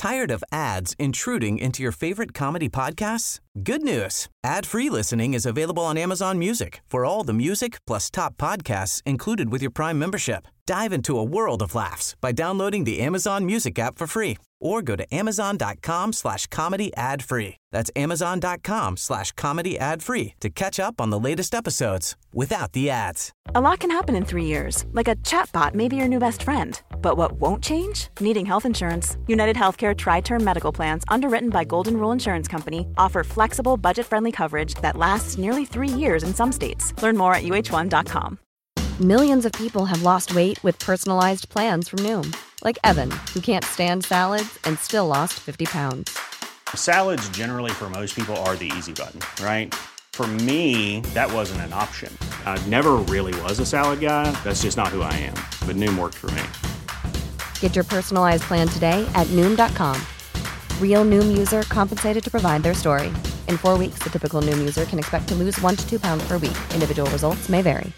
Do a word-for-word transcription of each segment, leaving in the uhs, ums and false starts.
Tired of ads intruding into your favorite comedy podcasts? Good news. Ad-free listening is available on Amazon Music for all the music plus top podcasts included with your Prime membership. Dive into a world of laughs by downloading the Amazon Music app for free or go to amazon.com slash comedy ad free. That's amazon.com slash comedy ad free to catch up on the latest episodes without the ads. A lot can happen in three years, like a chatbot may be your new best friend. But what won't change? Needing health insurance. United Healthcare Tri-Term Medical Plans, underwritten by Golden Rule Insurance Company, offer flexible, budget-friendly coverage that lasts nearly three years in some states. Learn more at U H one dot com. Millions of people have lost weight with personalized plans from Noom. Like Evan, who can't stand salads and still lost fifty pounds. Salads generally for most people are the easy button, right? For me, that wasn't an option. I never really was a salad guy. That's just not who I am. But Noom worked for me. Get your personalized plan today at Noom dot com. Real Noom user compensated to provide their story. In four weeks, the typical Noom user can expect to lose one to two pounds per week. Individual results may vary.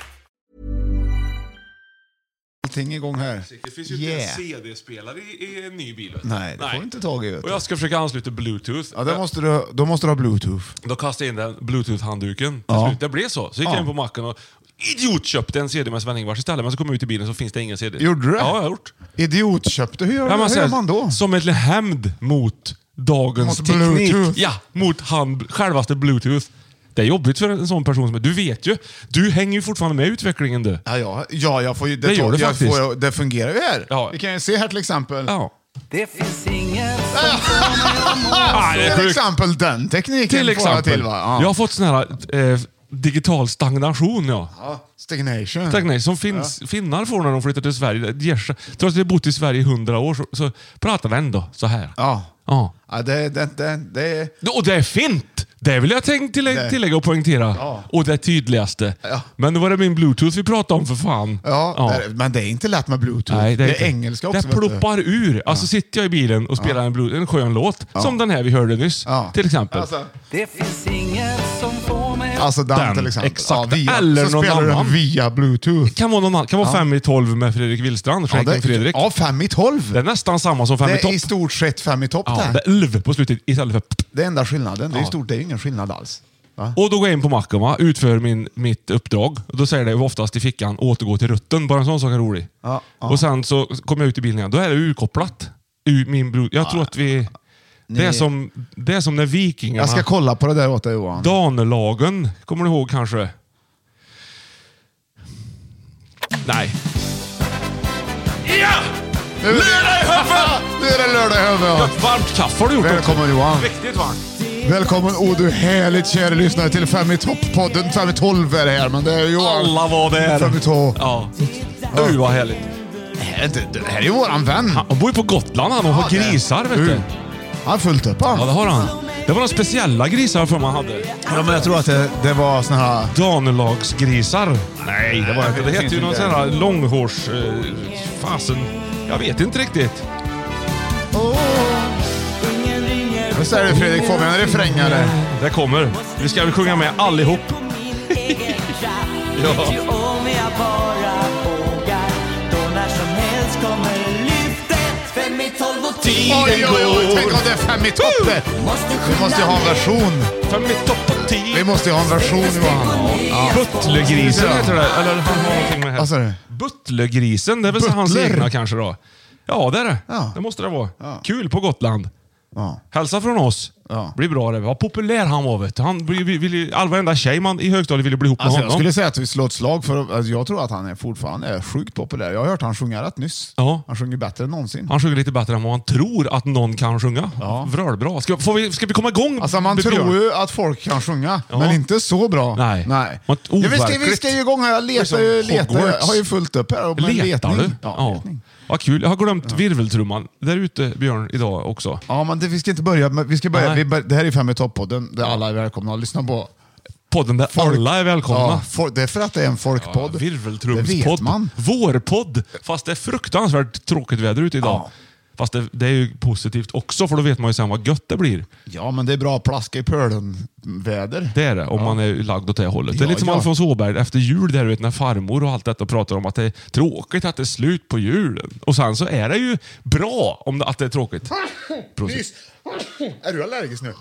Allting igång här. Det finns ju yeah. inte en C D-spelare i, i en ny bil. Nej, det får inte tag i. Och jag ska försöka ansluta Bluetooth. Ja, då måste du, då måste du ha Bluetooth. Då kastade jag in den Bluetooth-handduken. Ja. Det blev så. Så gick jag ja. in på macken och idiot köpte en C D med Sven-Ingvars istället. Men så kom jag ut i bilen så finns det ingen C D. Gjorde du det? Ja, jag har gjort. Idiot köpte. Hur gör, ja, man hur gör man då? Som ett hämnd mot dagens mot teknik. Bluetooth. Ja, mot hand, självaste Bluetooth. Det är jobbigt för en sån person som du vet ju. Du hänger ju fortfarande med i utvecklingen du. Ja, ja, ja jag får ju, det, det gör tog, det jag faktiskt. får, det fungerar ju här. Ja. Vi kan ju se här till exempel. Ja. Det finns inget som får mig att till exempel den tekniken. Till exempel. Till, va? Ja. Jag har fått sån här eh, digital stagnation. Ja. Ja, stagnation. Stagnation som finns, ja. Finnar får när de flyttar till Sverige. Trots att de har bott i Sverige i hundra år så, så pratar vi ändå så här. Ja. Ja. Ja, det, det, det, det... Och det är fint! Det vill jag tänk tillägga, tillägga och poängtera. Ja. Och det tydligaste. Ja. Men det var det min Bluetooth vi pratade om för fan. Ja, ja. Det, men det är inte lätt med Bluetooth. Nej, det är, det är inte. engelska också. Det ploppar ur. Alltså sitter jag i bilen och spelar ja. en, Bluetooth, en skön låt. Ja. Som den här vi hörde nyss. Ja. Till exempel. Alltså, det finns inget som får mig... Alltså den, den till exempel. Exakt. Ja, via, eller så någon spelar annan. Den via Bluetooth. Kan vara någon annan. Kan vara ja. fem i tolv med Fredrik Willstrand. Ja, det, Fredrik. ja, fem i tolv. Det är nästan samma som fem det i topp. Det är i stort sett fem i topp ja, där. Det är elv på slutet istället för... Det är enda skillnaden. Det är, ja. i stort, det är ingen skillnad alls. Va? Och då går jag in på macken, va? Utför min, mitt uppdrag. Och då säger det oftast i fickan, återgå till rutten. Bara en sån sak är rolig. Ja, ja. Och sen så kommer jag ut i bilen igen. Då är det urkopplat. Ur min bro- jag ja. tror att vi... Det är, som, det är som när vikingarna... Jag ska kolla på det där åt dig, Johan. Danelagen, kommer du ihåg kanske? Nej. Ja! Lördag i huvudet! Nu är det lördag i huvudet. Varmt kaffe har du gjort. Välkommen Johan. Riktigt varmt. Välkommen, oh du härligt kära lyssnare till Fem i topp-podden. Fem i tolv är det här, men det är Johan. Alla var där. Fem i tolv. Ja. Du var härligt. Det, det här är ju våran vän. Han bor ju på Gotland han och har ja, grisar, vet du. Han har fullt upp han. Ja, det har han. Det var några speciella grisar för man hade. Ja, men jag tror att det, det var såna här... Danelagsgrisar. Nej, det var inte. Det, det hette ju någon sån här långhårs... Eh, fasen. Jag vet inte riktigt. Oh. Vad säger du Fredrik? Får vi en refräng eller? Det kommer. Vi ska väl sjunga med allihop. Ja. Oj, oj, oj, tänk om det är fem i topp det. Vi måste ju ha en version. Fem i topp och tio. Vi måste ju ha en version, Johan. Ja. Buttlergrisen heter det. Eller han har någonting med här. Vad sa du? Buttlergrisen, det är väl så hans egna kanske då. Ja, det är det. Ja. Det måste det vara. Ja. Kul på Gotland. Ja. Hälsa från oss. Ja. Blir bra det. Vad populär han var, vet du. Han vill, vill, all varenda tjej man i högstadiet ville bli ihop med alltså, honom. Jag skulle säga att vi slår ett slag för... Alltså, jag tror att han är fortfarande är sjukt populär. Jag har hört han sjunga rätt nyss. Ja. Han sjunger bättre än någonsin. Han sjunger lite bättre än vad man tror att någon kan sjunga. Ja. Vrölbra. Ska, får vi, ska vi komma igång? Alltså man Björn? tror ju att folk kan sjunga, ja. men inte så bra. Nej. Nej. Man, ja, vi, ska, vi ska ju igång här. Jag letar ju, letar, jag har ju fullt upp här. Letar letning. du? Ja, ja. letning. Vad kul. Jag har glömt ja. virveltrumman där ute, Björn, idag också. Ja, men det, vi ska inte börja. Men vi ska börja vi bör, det här är Fem i topp-podden där alla är välkomna att lyssna på. Podden där folk, alla är välkomna. Ja, for, det är för att det är en folkpodd. Ja, virveltrumspodd. Vårpodd. Fast det är fruktansvärt tråkigt väder ute idag. Ja. Fast det, det är ju positivt också, för då vet man ju sen vad gött det blir. Ja, men det är bra att plaska i pölen väder. Det är det, om ja. man är lagd åt det hållet. Ja, det är lite som ja. Alfons Åberg efter jul där, vet, när farmor och allt detta pratar om att det är tråkigt att det är slut på julen. Och sen så är det ju bra om det, att det är tråkigt. Prosit. Är du allergisk nu?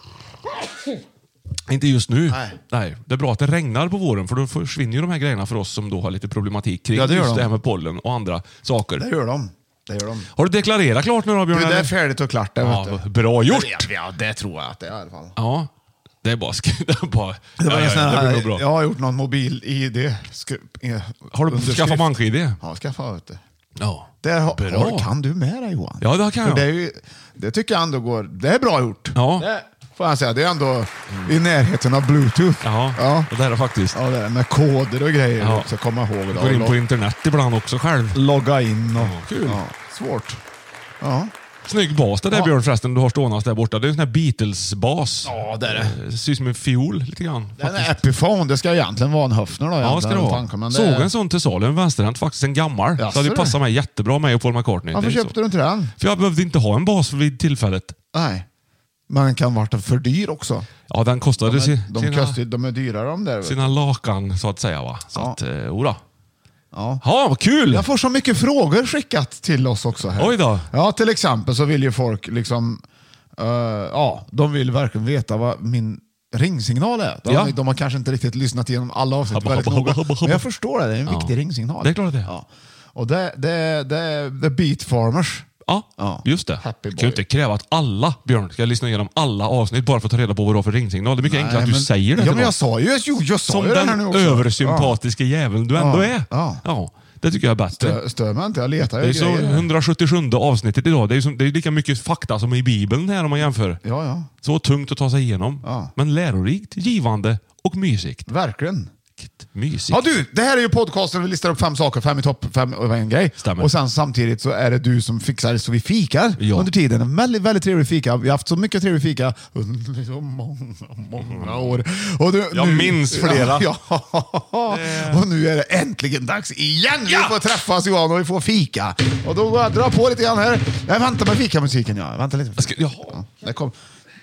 Inte just nu. Nej. Nej. Det är bra att det regnar på våren, för då försvinner ju de här grejerna för oss som då har lite problematik kring ja, det just de. det här med pollen och andra saker. Det gör de. Det gör de. Har du deklarerat klart nu då, Björn? Det, det är färdigt och klart. Det, ja, vet du. Bra gjort! Det, ja, det tror jag att det är i alla fall. Ja, det är bara... Sk- det är bara det var ja, ja, ja, det blir nog bra. Jag har gjort någon mobil-I D. Sk- har du skaffat bank-I D? Ja, skaffat vet du. Ja. Det har, bra. har, kan du med dig, Johan? Ja, det kan jag. Det, är ju, det tycker jag ändå går... Det är bra gjort. Ja. Det får jag säga. Det är ändå mm. i närheten av Bluetooth. Ja, ja. det är det faktiskt. Ja, det är med koder och grejer ja. också. Komma ihåg det. Går in på internet ibland också själv. Logga in och... Ja, kul. Ja, svårt. Ja. Snygg bas det där, ja. Björn, förresten, du har stående där borta. Det är en sån här Beatles-bas. Ja, det är det. Det ser ut som en fiol lite grann. Det är en Epiphone. Det ska egentligen vara en Höfner då. Ja, ska det vara. Tanken, Såg en sån till salu, en vänsterhänt, faktiskt en gammal. Ja, så hade det passat mig jättebra med och Paul McCartney. Varför köpte du inte den? För jag behövde inte ha en bas vid tillfället. Nej. Men den kan vara för dyr också. Ja, den kostade de är, sin, de, sina, kostar, de är dyrare de där. sina lakan, så att säga. Va? Så ja. att, eh, ora. Ja. Ja, vad kul! Jag får så mycket frågor skickat till oss också här. Oj då. Ja, till exempel så vill ju folk liksom... Uh, ja, de vill verkligen veta vad min ringsignal är. De, Ja. de har kanske inte riktigt lyssnat igenom alla avsnitt väldigt noga. Men jag förstår det, det är en Ja. viktig ringsignal. Det är klart det. Ja. Och det, det, det är The Beat Farmers. Ja, Ja. just det. Happy Du kan boy. ju inte kräva att alla, Björn, ska lyssna igenom alla avsnitt bara för att ta reda på vad du har för ringsignal. Det är mycket Nej, enklare att du men- säger det. Ja, till men jag någon. sa ju, jo, jag sa Som ju det här nu den också. översympatiska jäveln du ändå Ja. är. Ja. Ja, det tycker jag är bättre. Stö, stör mig inte, jag letar Det är ju så grejer. hundrasjuttiosjunde avsnittet idag. Det är, som, det är lika mycket fakta som i Bibeln här om man jämför. Ja, ja. Så tungt att ta sig igenom. Ja. Men lärorikt, givande och mysigt. Verkligen. Mysigt. Ja du, det här är ju podcasten, vi listar upp fem saker, fem i topp, fem över en grej. Stämmer. Och sen samtidigt så är det du som fixar så vi fikar Ja. under tiden. En väldigt, väldigt trevlig fika. Vi har haft så mycket trevlig fika under så många, många år. Och du, Jag minns flera. Ja, ja. Och nu är det äntligen dags igen. Vi får träffas Johan och vi får fika. Och då går jag dra på lite grann här. Jag väntar med fikamusiken. Ja. Vänta lite. Jag ska, jaha. Ja, det kom.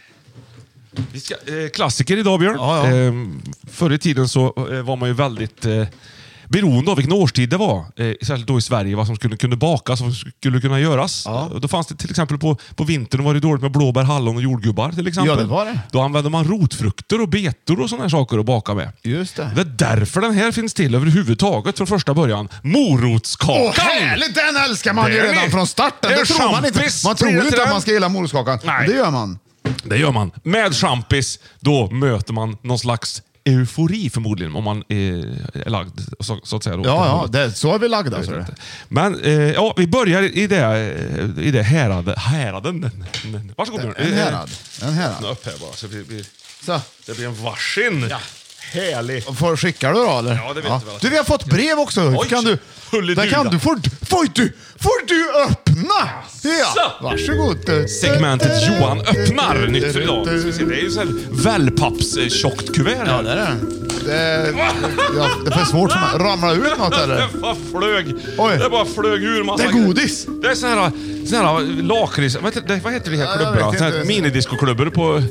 Vi ska, eh, klassiker idag, Björn. Ja, ja. Eh, förr i tiden så eh, var man ju väldigt eh, beroende av vilken årstid det var. Eh, särskilt då i Sverige, vad som skulle kunna bakas och vad som skulle kunna göras. Ja. Då fanns det till exempel på, på vintern var det dåligt med blåbär, hallon och jordgubbar till exempel. Ja, det var det. Då använde man rotfrukter och betor och sådana här saker att baka med. Just det. Det är därför den här finns till överhuvudtaget från första början. Morotskakan! Åh, härligt! Den älskar man ju Det är redan ni. från starten. Det är Det tror man inte. champis. Man tror Blir det inte till att den? man ska gilla morotskakan. Nej. Det gör man. Det gör man. Med champis, då möter man någon slags eufori förmodligen, om man är, är lagd så, så att säga. Då. Ja, ja, det, så är vi lagda. Så det. Men eh, ja, vi börjar i det, i det härad, häraden. Varsågod Björn. En härad. En härad. Öppna upp här bara så vi, vi, Så. det blir en varsin. Ja. Härlig. Får skickar du då eller? Ja, det vet jag väl. Du, vi har fått brev också. Oj, Kan du, hulleduda. där kan du, får, får du, får du öppna? Ja, varsågod. Segmentet Johan öppnar nytt för idag. Ska vi se, det är ju så här wellpapps-tjockt kuvert. Ja, det är det. Det, ja, det är för svårt som ramlar ut något eller? Det bara flög. Oj. Det bara flög ur massa. Det är godis. Det är såna här, såna här lakrits... Vad heter, det, vad heter det här Ja, jag klubborna? vet Såna här inte. minidiscoklubbor på...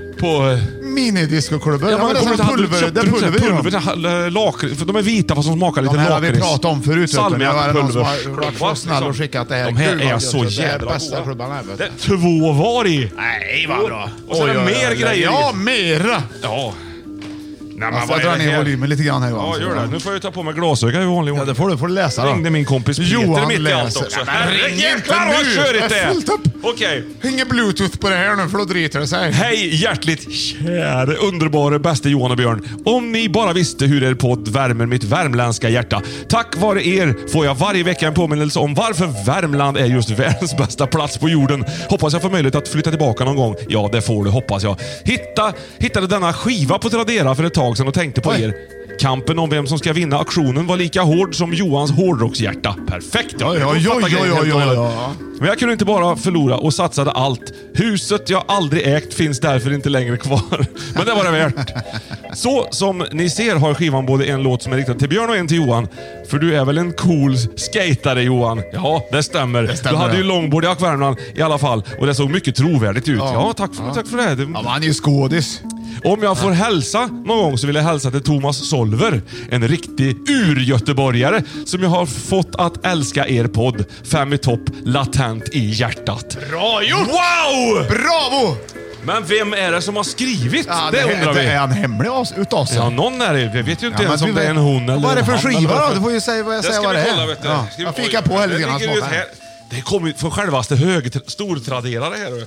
på Minidiscoklubbor. Ja, men men det är kommer som inte pulver. ihåg- Det är pulver i dem. pulver, pulver lakrits, för de är vita fast de smakar lite De här har vi lakrits. pratat om förut. vet du. Det var någon som har Salmiakpulver. varit så snäll och skickat det här. De här Gud, vad är gött. så Det är jävla bästa goda. klubban här, vet Det du. är två var i. Nej, vad bra. Och så är det mer grejer Ja, i. mera. Ja. Nej, men Alltså, vad jag är drar det ner här? volymen lite grann här. Ja, Johan. gör det. Nu får jag ta på mig glasögon i vanlig Ja, ordning. det får du, får du läsa då. Ringde min kompis Peter Johan mitt i allt läser. också. Ja, men ring inte Jäklar vad nu. körigt det Det är är. fullt upp. Okej. Inget bluetooth på det här nu för då driter det sig. Hej hjärtligt kära underbara bästa Johan och Björn. Om ni bara visste hur er podd värmer mitt värmländska hjärta. Tack vare er får jag varje vecka en påminnelse om varför Värmland är just världens bästa plats på jorden. Hoppas jag får möjlighet att flytta tillbaka någon gång. Ja, det får du, hoppas jag. Hitta, hittade denna skiva på Tradera för ett tag sedan och tänkte på Oj. er. Kampen om vem som ska vinna auktionen var lika hård som Johans hårdrockshjärta. Perfekt! Ja, ja, ja, ja, ja, ja, ja. Men jag kunde inte bara förlora och satsade allt. Huset jag aldrig ägt finns därför inte längre kvar. Men det var det värt. Så som ni ser har skivan både en låt som är riktad till Björn och en till Johan. För du är väl en cool skatare, Johan? Ja, det stämmer. Det stämmer. Du hade ju longboard i Värmland i alla fall. Och det såg mycket trovärdigt ut. Ja, ja tack, för, ja. tack för det. det... Ja, men han är ju skådis. Om jag får hälsa någon gång så vill jag hälsa till Thomas Solver. En riktig ur-göteborgare som jag har fått att älska er podd. Fem i topp, latent i hjärtat. Bra gjort! Wow! Bravo! Men vem är det som har skrivit? Ja, det, det undrar vi. Är han hemlig utav sig? Ja, någon är det. Vi vet ju inte ja, ens om det är en hon eller vad är det för han, skiva då? Du får ju säga vad jag säger vad det är. Kolla, ja. Jag fikar på lite grann. Det, det kommer från självaste hög stortraderare här.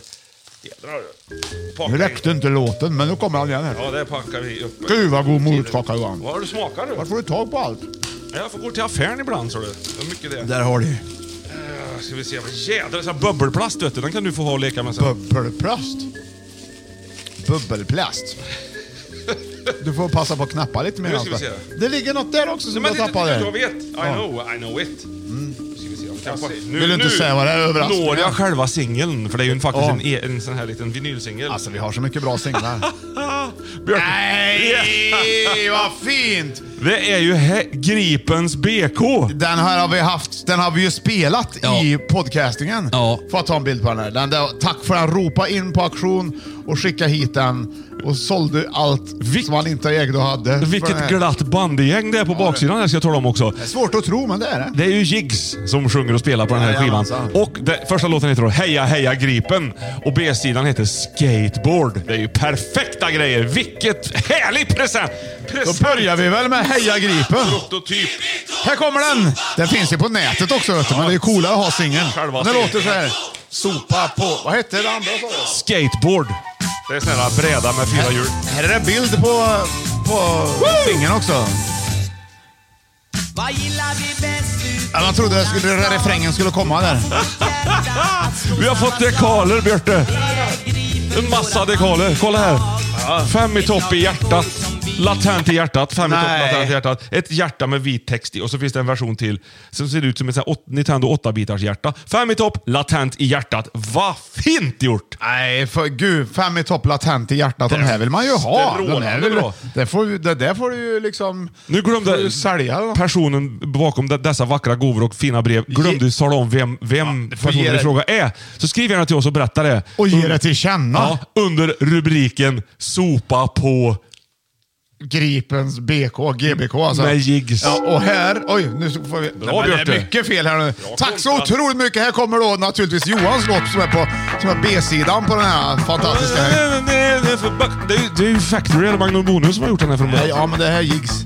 Nu räckte inte låten, men nu kommer han igen här. Ja, det packar vi upp. Gud vad god morotskaka, Johan. Vad har du smakat du? Var får du tag på allt? Jag får gå till affären ibland, så det. Det är mycket det. Där har du. Uh, ska vi se, vad jädrar, så här bubbelplast, vet du. Den kan du få ha och leka med sen. Bubbelplast? Bubbelplast? Du får passa på att knappa lite mer. Nu ska vi se. Det ligger något där också som Nej, du har tappat där. Jag vet. I know, I know it. Mm. Nu, Vill du inte säga vad det är överallt? Nu når jag själva singeln, för det är ju faktiskt ja. en, e- en sån här liten vinylsingel. Alltså vi har så mycket bra singlar. Nej, vad fint! Det är ju he- Gripens B K. Den här har vi haft, den har vi ju spelat ja. i podcastingen. Ja. Får jag ta en bild på den här. Den där, tack för att ropa in på auktion och skicka hit den. Och sålde allt Vil- som han inte ägde och hade. Vilket glatt bandegäng det är på baksidan här, ska jag tala om också. Det är svårt att tro, men det är det. Det är ju Jigs som sjunger och spelar på den här ja, skivan. Alltså. Och det, första låten heter då Heja Heja Gripen. Och B-sidan heter Skateboard. Det är ju perfekta grejer. Vilket härlig present! present. Då börjar vi väl med Heja Gripen. Prototyp. Här kommer den! Den finns ju på nätet också, vet du, men det är coolare att ha singeln. Den låter så här. Sopa på... Vad heter det andra? Skateboard. Det är sån här bräda med fyra hjul. Här är det bild på, på singeln också. Vad gillar vi bäst? Ja, man trodde att skulle, refrängen skulle komma där. Vi har fått dekaler, Björte. En massa dekaler. Kolla här. Fem i topp i hjärtat. Latent i hjärtat. Fem i topp, latent i hjärtat. Ett hjärta med vit text i. Och så finns det en version till som ser ut som ett åt, Nintendo åtta-bitars hjärta. Fem i topp, latent i hjärtat. Vad fint gjort! Nej, för gud. Fem i topp, latent i hjärtat. De här vill man ju ha. Det, de här vill, det, får, det där får du ju liksom... Nu glömde sälja, personen bakom dessa vackra gåvor och fina brev glömde ge... tala om vem, vem ja, personen i fråga är. Så skriv gärna till oss och berätta det. Och ge det till känna. Ja, under rubriken Sopa på Gripens B K, G B K alltså. Med Jigs. Ja, och här, oj, nu får vi... Bra, nej, det är mycket fel här nu. Bra, tack så otroligt mycket. Här kommer då naturligtvis Johans låt som är på som är B-sidan på den här fantastiska... Det är, det är ju Factory eller Magnum Bonus som har gjort den här från början. Ja, men det här är Jigs.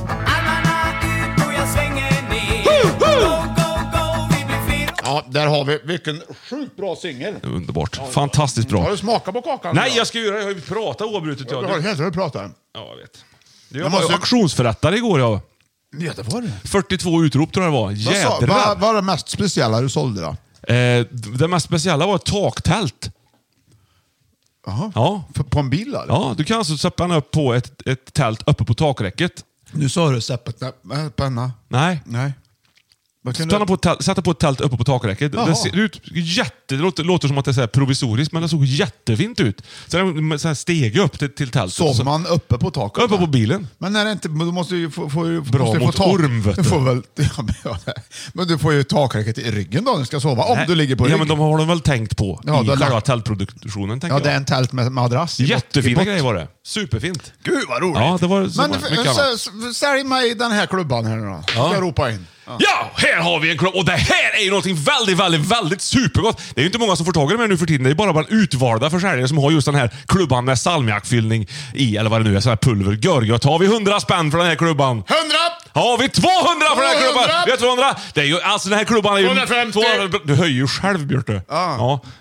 Ja, där har vi. Vilken sjukt bra singel. Underbart. Ja, fantastiskt bra. Har du smakat på kakan? Nej, jag ska göra det. Jag har ju pratat oavbrutet. Ja, du har helt rätt pratat. Ja, jag vet. Du, jag var ju auktionsförrättare igår, ja. Ja, det var det. fyrtiotvå utrop tror jag det var. Jädrar. Vad var, var det mest speciella du sålde då? Eh, det mest speciella var ett taktält. Jaha. Ja. På en bil eller? Ja, du kan alltså sätta upp på ett, ett tält uppe på takräcket. Nu sa du säppet penna. Nej. Nej. Stanna på tält, sätta på ett tält uppe på takräcket. Det ser ut jätte, det låter, låter som att det är så här provisoriskt, men det såg jättefint ut. Så det så här steg upp till, till tältet. Sov man uppe på taket? Uppe på bilen. Men är det inte, du måste ju få, få, bra måste mot få tak, orm, vet du. du får väl, ja, men, men du får ju takräcket i ryggen då när du ska sova. Om Nej. du ligger på ryggen. Ja, men de har de väl tänkt på ja, i själva lär... tältproduktionen. Ja, det är en tält med madrass. Jättefina grejer var det. Superfint. Gud vad roligt. Ja, det var så men sälj mig den här klubban här nu då. Ska ja. jag ropa in. Ja. ja, här har vi en klubb. Och det här är ju någonting väldigt, väldigt, väldigt supergott. Det är ju inte många som får tag i det här nu för tiden. Det är bara bara utvalda försäljare som har just den här klubban med salmiakfyllning i, eller vad det nu är, så här pulver. Görgött. Har vi hundra spänn för den här klubban? hundra! Har vi tvåhundra för den här klubban? Vi har tvåhundra! Det är ju, alltså den här klubban är ju... hundrafemtio! tvåhundra, du höjer ju själv, Björte. Ja. ja.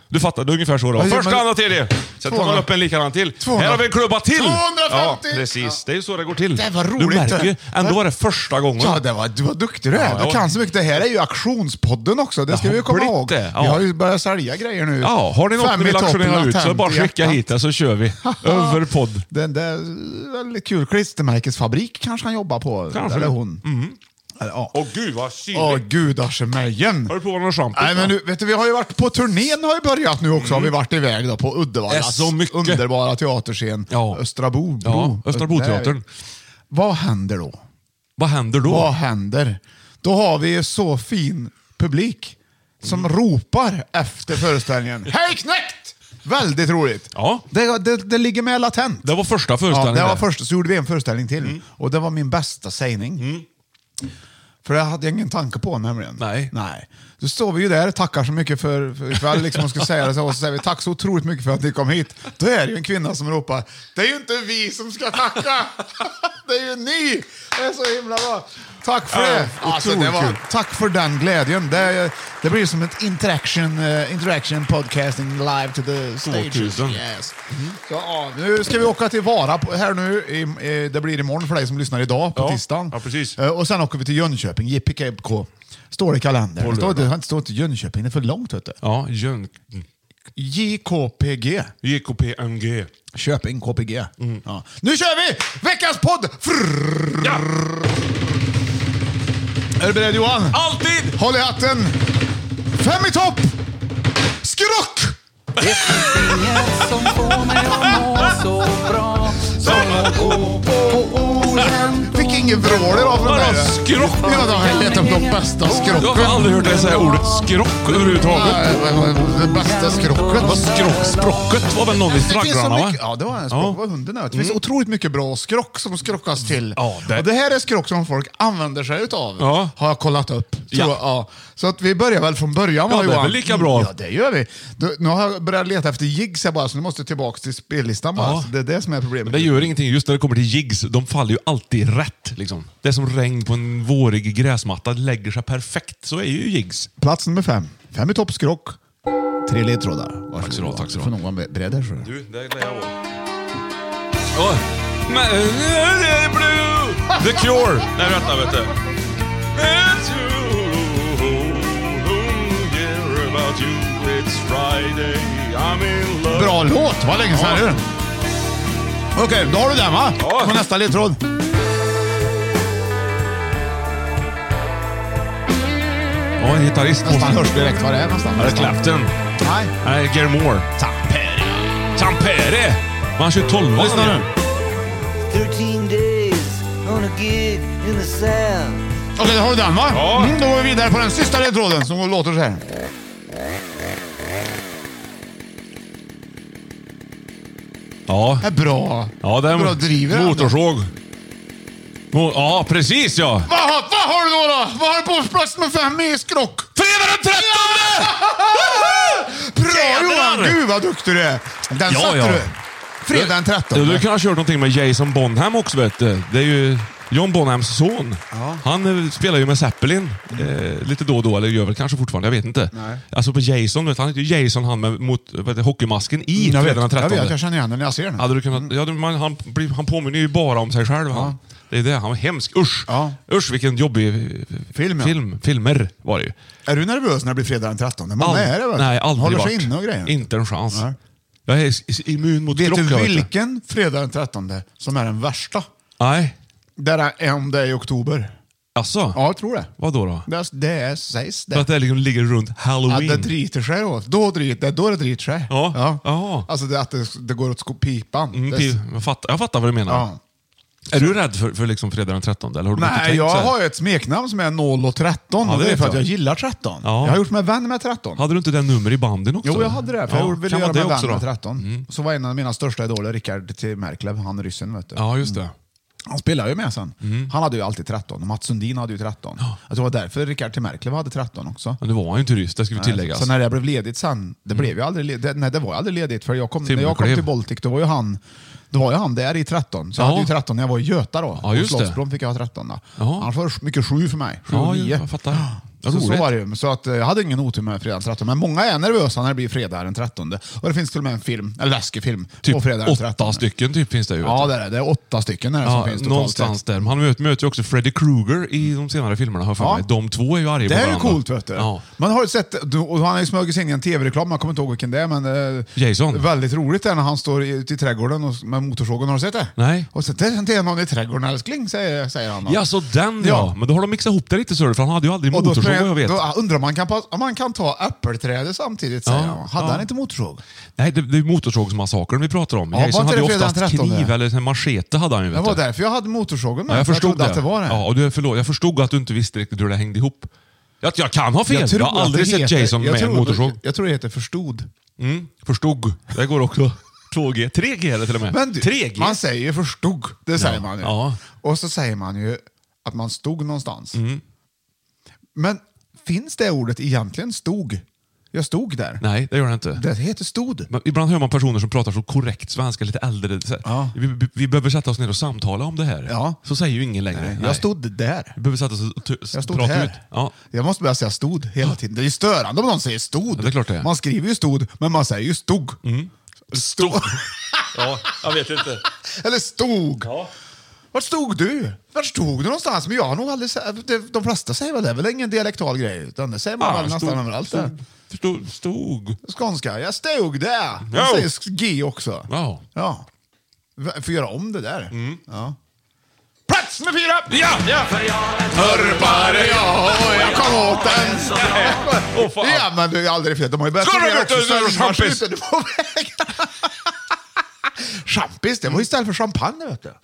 Du fattar, det är ungefär så då. Ja, Första, men- andra, tredje. Sen tar man upp en likadan till. tvåhundra. Här har vi en klubba till. tvåhundrafemtio. Ja, precis. Det är ju så det går till. Det var Du roligt. märker, ändå var det första gången. Ja, det var, du var duktig du är. Ja, Du ja. kan så mycket. Det här är ju auktionspodden också. Det ska Ja, vi ju komma blivit ihåg. det, ja. Vi har ju börjat sälja grejer nu. Ja, har ni något Fem ni i vill auktionera toppen, ut så latent bara i skicka hjärtat. hit det så kör vi. Över podd. Den där väldigt kul klistermärkesfabrik kanske han jobbar på. Kanske eller det. hon. Eller, ja. Åh gud vad syrligt. Åh gudarsemejen. Har du på någon shampoo? Nej, men nu, vet du, vi har ju varit på turnén har ju börjat nu också. Har vi varit iväg då på Det är Uddevallas så mycket. underbara teaterscen. Ja. Östra Bo. Ja, Bro. Östra Boteatern. Vad händer då? Vad händer då? Vad händer? Då har vi ju så fin publik som Mm. ropar efter föreställningen. Hej knäckt! Väldigt roligt. Ja. Det, det, det ligger med latent. Det var första Ja, föreställningen. det var där. första, så gjorde vi en föreställning till. Och det var min bästa sägning. För det hade jag ingen tanke på nämligen. Nej. Nej. Då står vi ju där, tackar så mycket för, för ikväll, liksom man ska säga det så, och så säger vi tack så otroligt mycket för att ni kom hit. Då är det ju en kvinna som ropar, det är ju inte vi som ska tacka, det är ju ni. Det är så himla bra. Tack för det. Ja, Alltså, det otroligt var, kul. tack för den glädjen. Det, det blir som ett interaction, uh, interaction podcasting live to the stages. tvåtusen. Yes. Så, ja, nu ska vi åka till Vara på, här nu. I, i, det blir imorgon för dig som lyssnar idag på Ja, tisdagen. ja, precis. Eh, och sen åker vi till Jönköping, J P K. Står det i kalendern. På Det står, lördag. det har inte stått Jönköping, det är för långt vet du. Ja, Jön... J K P G. J K P M G. Köping K P G. Ja. Nu kör vi! Veckans podd! Frrrr. Ja! Är du beredd Johan? Alltid! Håll i hatten! Fem i topp! Skrock! Det finns inget som får mig att må så bra som att gå på ojämn. Fick ingen vrål idag från Vadå, dig. skrock? Ja, då har jag letat upp de bästa Jag skrocken. har aldrig hört dig säga ordet skrock överhuvudtaget. Nej, det bästa skrocket. Vad skrock? Språcket var väl någon i Det finns så fraggrarna va? mycket, ja, det var en skrock. Ja. Det var hunden där. Det finns otroligt mycket bra skrock som skrockas till. Ja, det- Och det här är skrock som folk använder sig utav. Ja. Har jag kollat upp. Så, Ja. ja. Så att vi börjar väl från början. Ja, va, det är Johan? väl lika bra. Ja, det gör vi. Du, nu har jag börjat leta efter jigs här bara, så nu måste jag tillbaka till spellistan bara. Ja. Så det är det som är problemet. Men det gör ingenting, just när det kommer till jigs, de faller ju alltid rätt. Liksom. Det är som regn på en vårig gräsmatta, det lägger sig perfekt. Så är ju jigs. Plats nummer fem. Fem i topp skrock. Tre ledtrådar. Varsågod. Tack så du ha, tack så du Får ha. någon vara beredd här så. Du, det är det jag var. Åh! Men, eh, blue! The Cure! Nej, vänta, vet du. It's you, yeah, about you, it's Friday, I'm in love. Bra låt, vad länge sedan Ja. är det? Okej, då har du den va? Ja. På nästa ledtråd. Ja, en gitarrist. Nästan hörs direkt vad det är nästan. Ja, det är Clapton. Nej. Nej, Gary Moore. Tampere. Tampere! Han kör tolva. Lyssna nu. thirteen days on a gig in the south. Okej, då har du den va? Ja. Mm, då går vi vidare på den sista ledtråden som låter så här. Ja. Det är bra. Ja, det är Bra driver han. motorsåg. Mo- ja, precis ja. Vad har, vad har du då då? Vad har du på plats med fem i skrock? Fredag den trettonde! Bra Jädrar! Johan, gud vad duktig du är. Den Ja, satte ja. du. Fredag den Du, trettonde. du kan ha kört någonting med Jason Bonham också vet du. Det är ju John Bonhams son. Han eh, spelar ju med Zeppelin eh, lite då och då, eller gör väl kanske fortfarande, jag vet inte. Nej. Alltså på Jason, vet, du, han heter ju Jason han med mot, vad heter, det, hockeymasken i jag, vet, fredag den jag trettonde. vet, jag känner igen den när jag ser den. Hade du kunnat, ja, du, man, han, blir- han påminner ju bara om sig själv. Han. Det är det, han var hemsk. Usch! Ja. Usch vilken jobbig eh, Film, ja. film. Filmer var det ju. Är du nervös när det blir fredag den trettonde? Många är det väl? Nej, aldrig Håller varit. sig inne och grejer. Inte en chans. Nej. Jag är s- s- immun mot Vet krock. du jag vet vilken fredag den trettonde som är den värsta? Nej. Där är om det är i oktober. Alltså? Ja, jag tror det. Vad då? då? Det, det är, sägs För det. att det liksom ligger runt Ja, Halloween? det driter sig då. Då driter då det driter sig. Ja. Jaha. Alltså det, att det, det går åt sko- pipan. Mm, det, pi- jag, fattar, jag fattar vad du menar. ja. Är du rädd för, för liksom fredag den trettonde? Eller har du inte Nej, tänkt jag så här? har ju ett smeknamn som är noll och tretton. Ja, och det det är vet för att jag. jag gillar tretton. Ja. Jag har gjort mig vän med tretton. Hade du inte den nummer i banden också? Jo, jag hade det. För Ja, jag ville kan göra vara mig det också vän med då? tretton. Så var en av mina största idoler Rickard T. Merklev, han ryssen. Vet du. Ja, just det. Han spelade ju med sen. Han hade ju alltid tretton. Mats Sundin hade ju tretton. Jag tror det var därför Rickard T. Merklev hade tretton också. Men det var ju inte ryss, det ska vi tilläggas. Så när det blev ledigt sen, det blev ju aldrig ledigt. Nej, det var ju aldrig ledigt. För jag kom, när jag kom Timmerklev. till Baltic, då var ju han då var ju han där i tretton. Så jag Ja. hade ju tretton när jag var i Göta då. Ja, just och det. Slottsbron fick jag ha tretton då. Ja. Annars var det mycket sju för mig. Sju Ja, och nio. jag fattar. Så, så roligt. var det ju. Så att, jag hade ingen otur med fredag den trettonde. Men många är nervösa när det blir fredag den trettonde. Och det finns till och med en film, en läskig film Typ på fredag den åtta trettonde. stycken typ finns det ju. Ja, vet du. det är det. Det är åtta stycken är det Ja, som finns totalt någonstans sett. där. Han möter, möter ju också Freddy Krueger i de senare filmerna. Har jag för Ja. mig. De två är ju arga Det på är ju varandra. coolt, vet du. Ja. Man har ju sett, och han har ju smugit sig in i en tv-reklam, jag kommer inte ihåg vilken det är, men eh, Jason. väldigt roligt är när han står i, i trädgården och, med motorsågen. Har du sett det? Nej. Och så, det, det är någon i trädgården, älskling, säger, säger han då. Ja, så den ja. Ja. Men då har de mixat ihop det lite så för han hade ju aldrig Och då, motorsåg vad jag vet. då undrar man kan, om man kan ta äppelträdet samtidigt, säger Ja, han. Hade ja. han inte motorsåg? Nej, det, det är motorsågsmassakern vi pratar om. Ja, var Jason inte hade ju det fredag oftast den trettonde? kniv eller en machete hade han ju. Det Vet var du. därför jag hade motorsågen med. Ja, jag för förstod trodde det. att det var det. Ja, och du, förlåt, jag förstod att du inte visste riktigt hur det hängde ihop. Jag, jag kan ha fel. Jag, tror har aldrig att det sett heter- Jason jag med en tror- motorsåg. Jag tror det heter förstod. Mm, förstod. Det går också. två G. tre G eller till och med. Men du, tre G. man säger ju förstod. Det säger Ja, man ju. ja. Och så säger man ju att man stod någonstans. Mm. Men finns det ordet egentligen stod? Jag stod där. Nej, det gör det inte. Det heter stod. Men ibland hör man personer som pratar så korrekt svenska, lite äldre. Så här, Ja. vi, vi, vi behöver sätta oss ner och samtala om det här. Ja. Så säger ju ingen längre. Nej. Jag stod där. Vi behöver sätta oss och t- Jag stod prata här. ut. Ja. Jag måste börja säga stod hela tiden. Det är ju störande om någon säger stod. Ja, det är klart det är. Man skriver ju stod, men man säger ju stod. Stod. Ja, jag vet inte. Eller stod. Ja. Vart stod du? Vart stod du någonstans? Men jag har nog aldrig sett, det- de flesta säger väl det. Det är väl ingen dialektal grej. Utan det säger man Ja, väl nästan stod- överallt. stod- där. Stod. stod. Skånska. Jag stod där. Man Ja. säger G också. Ja. Ja. V- Får göra om det där. Ja. Plats med fyra! Ja! ja. Hör bara jag och jag kom åt den. Åh, fan. Ja, men det är aldrig fel. De har ju börjat Ska du servera veta, också det är sömnmars champis. ute på väg. Champis, det var istället för champagne, vet du.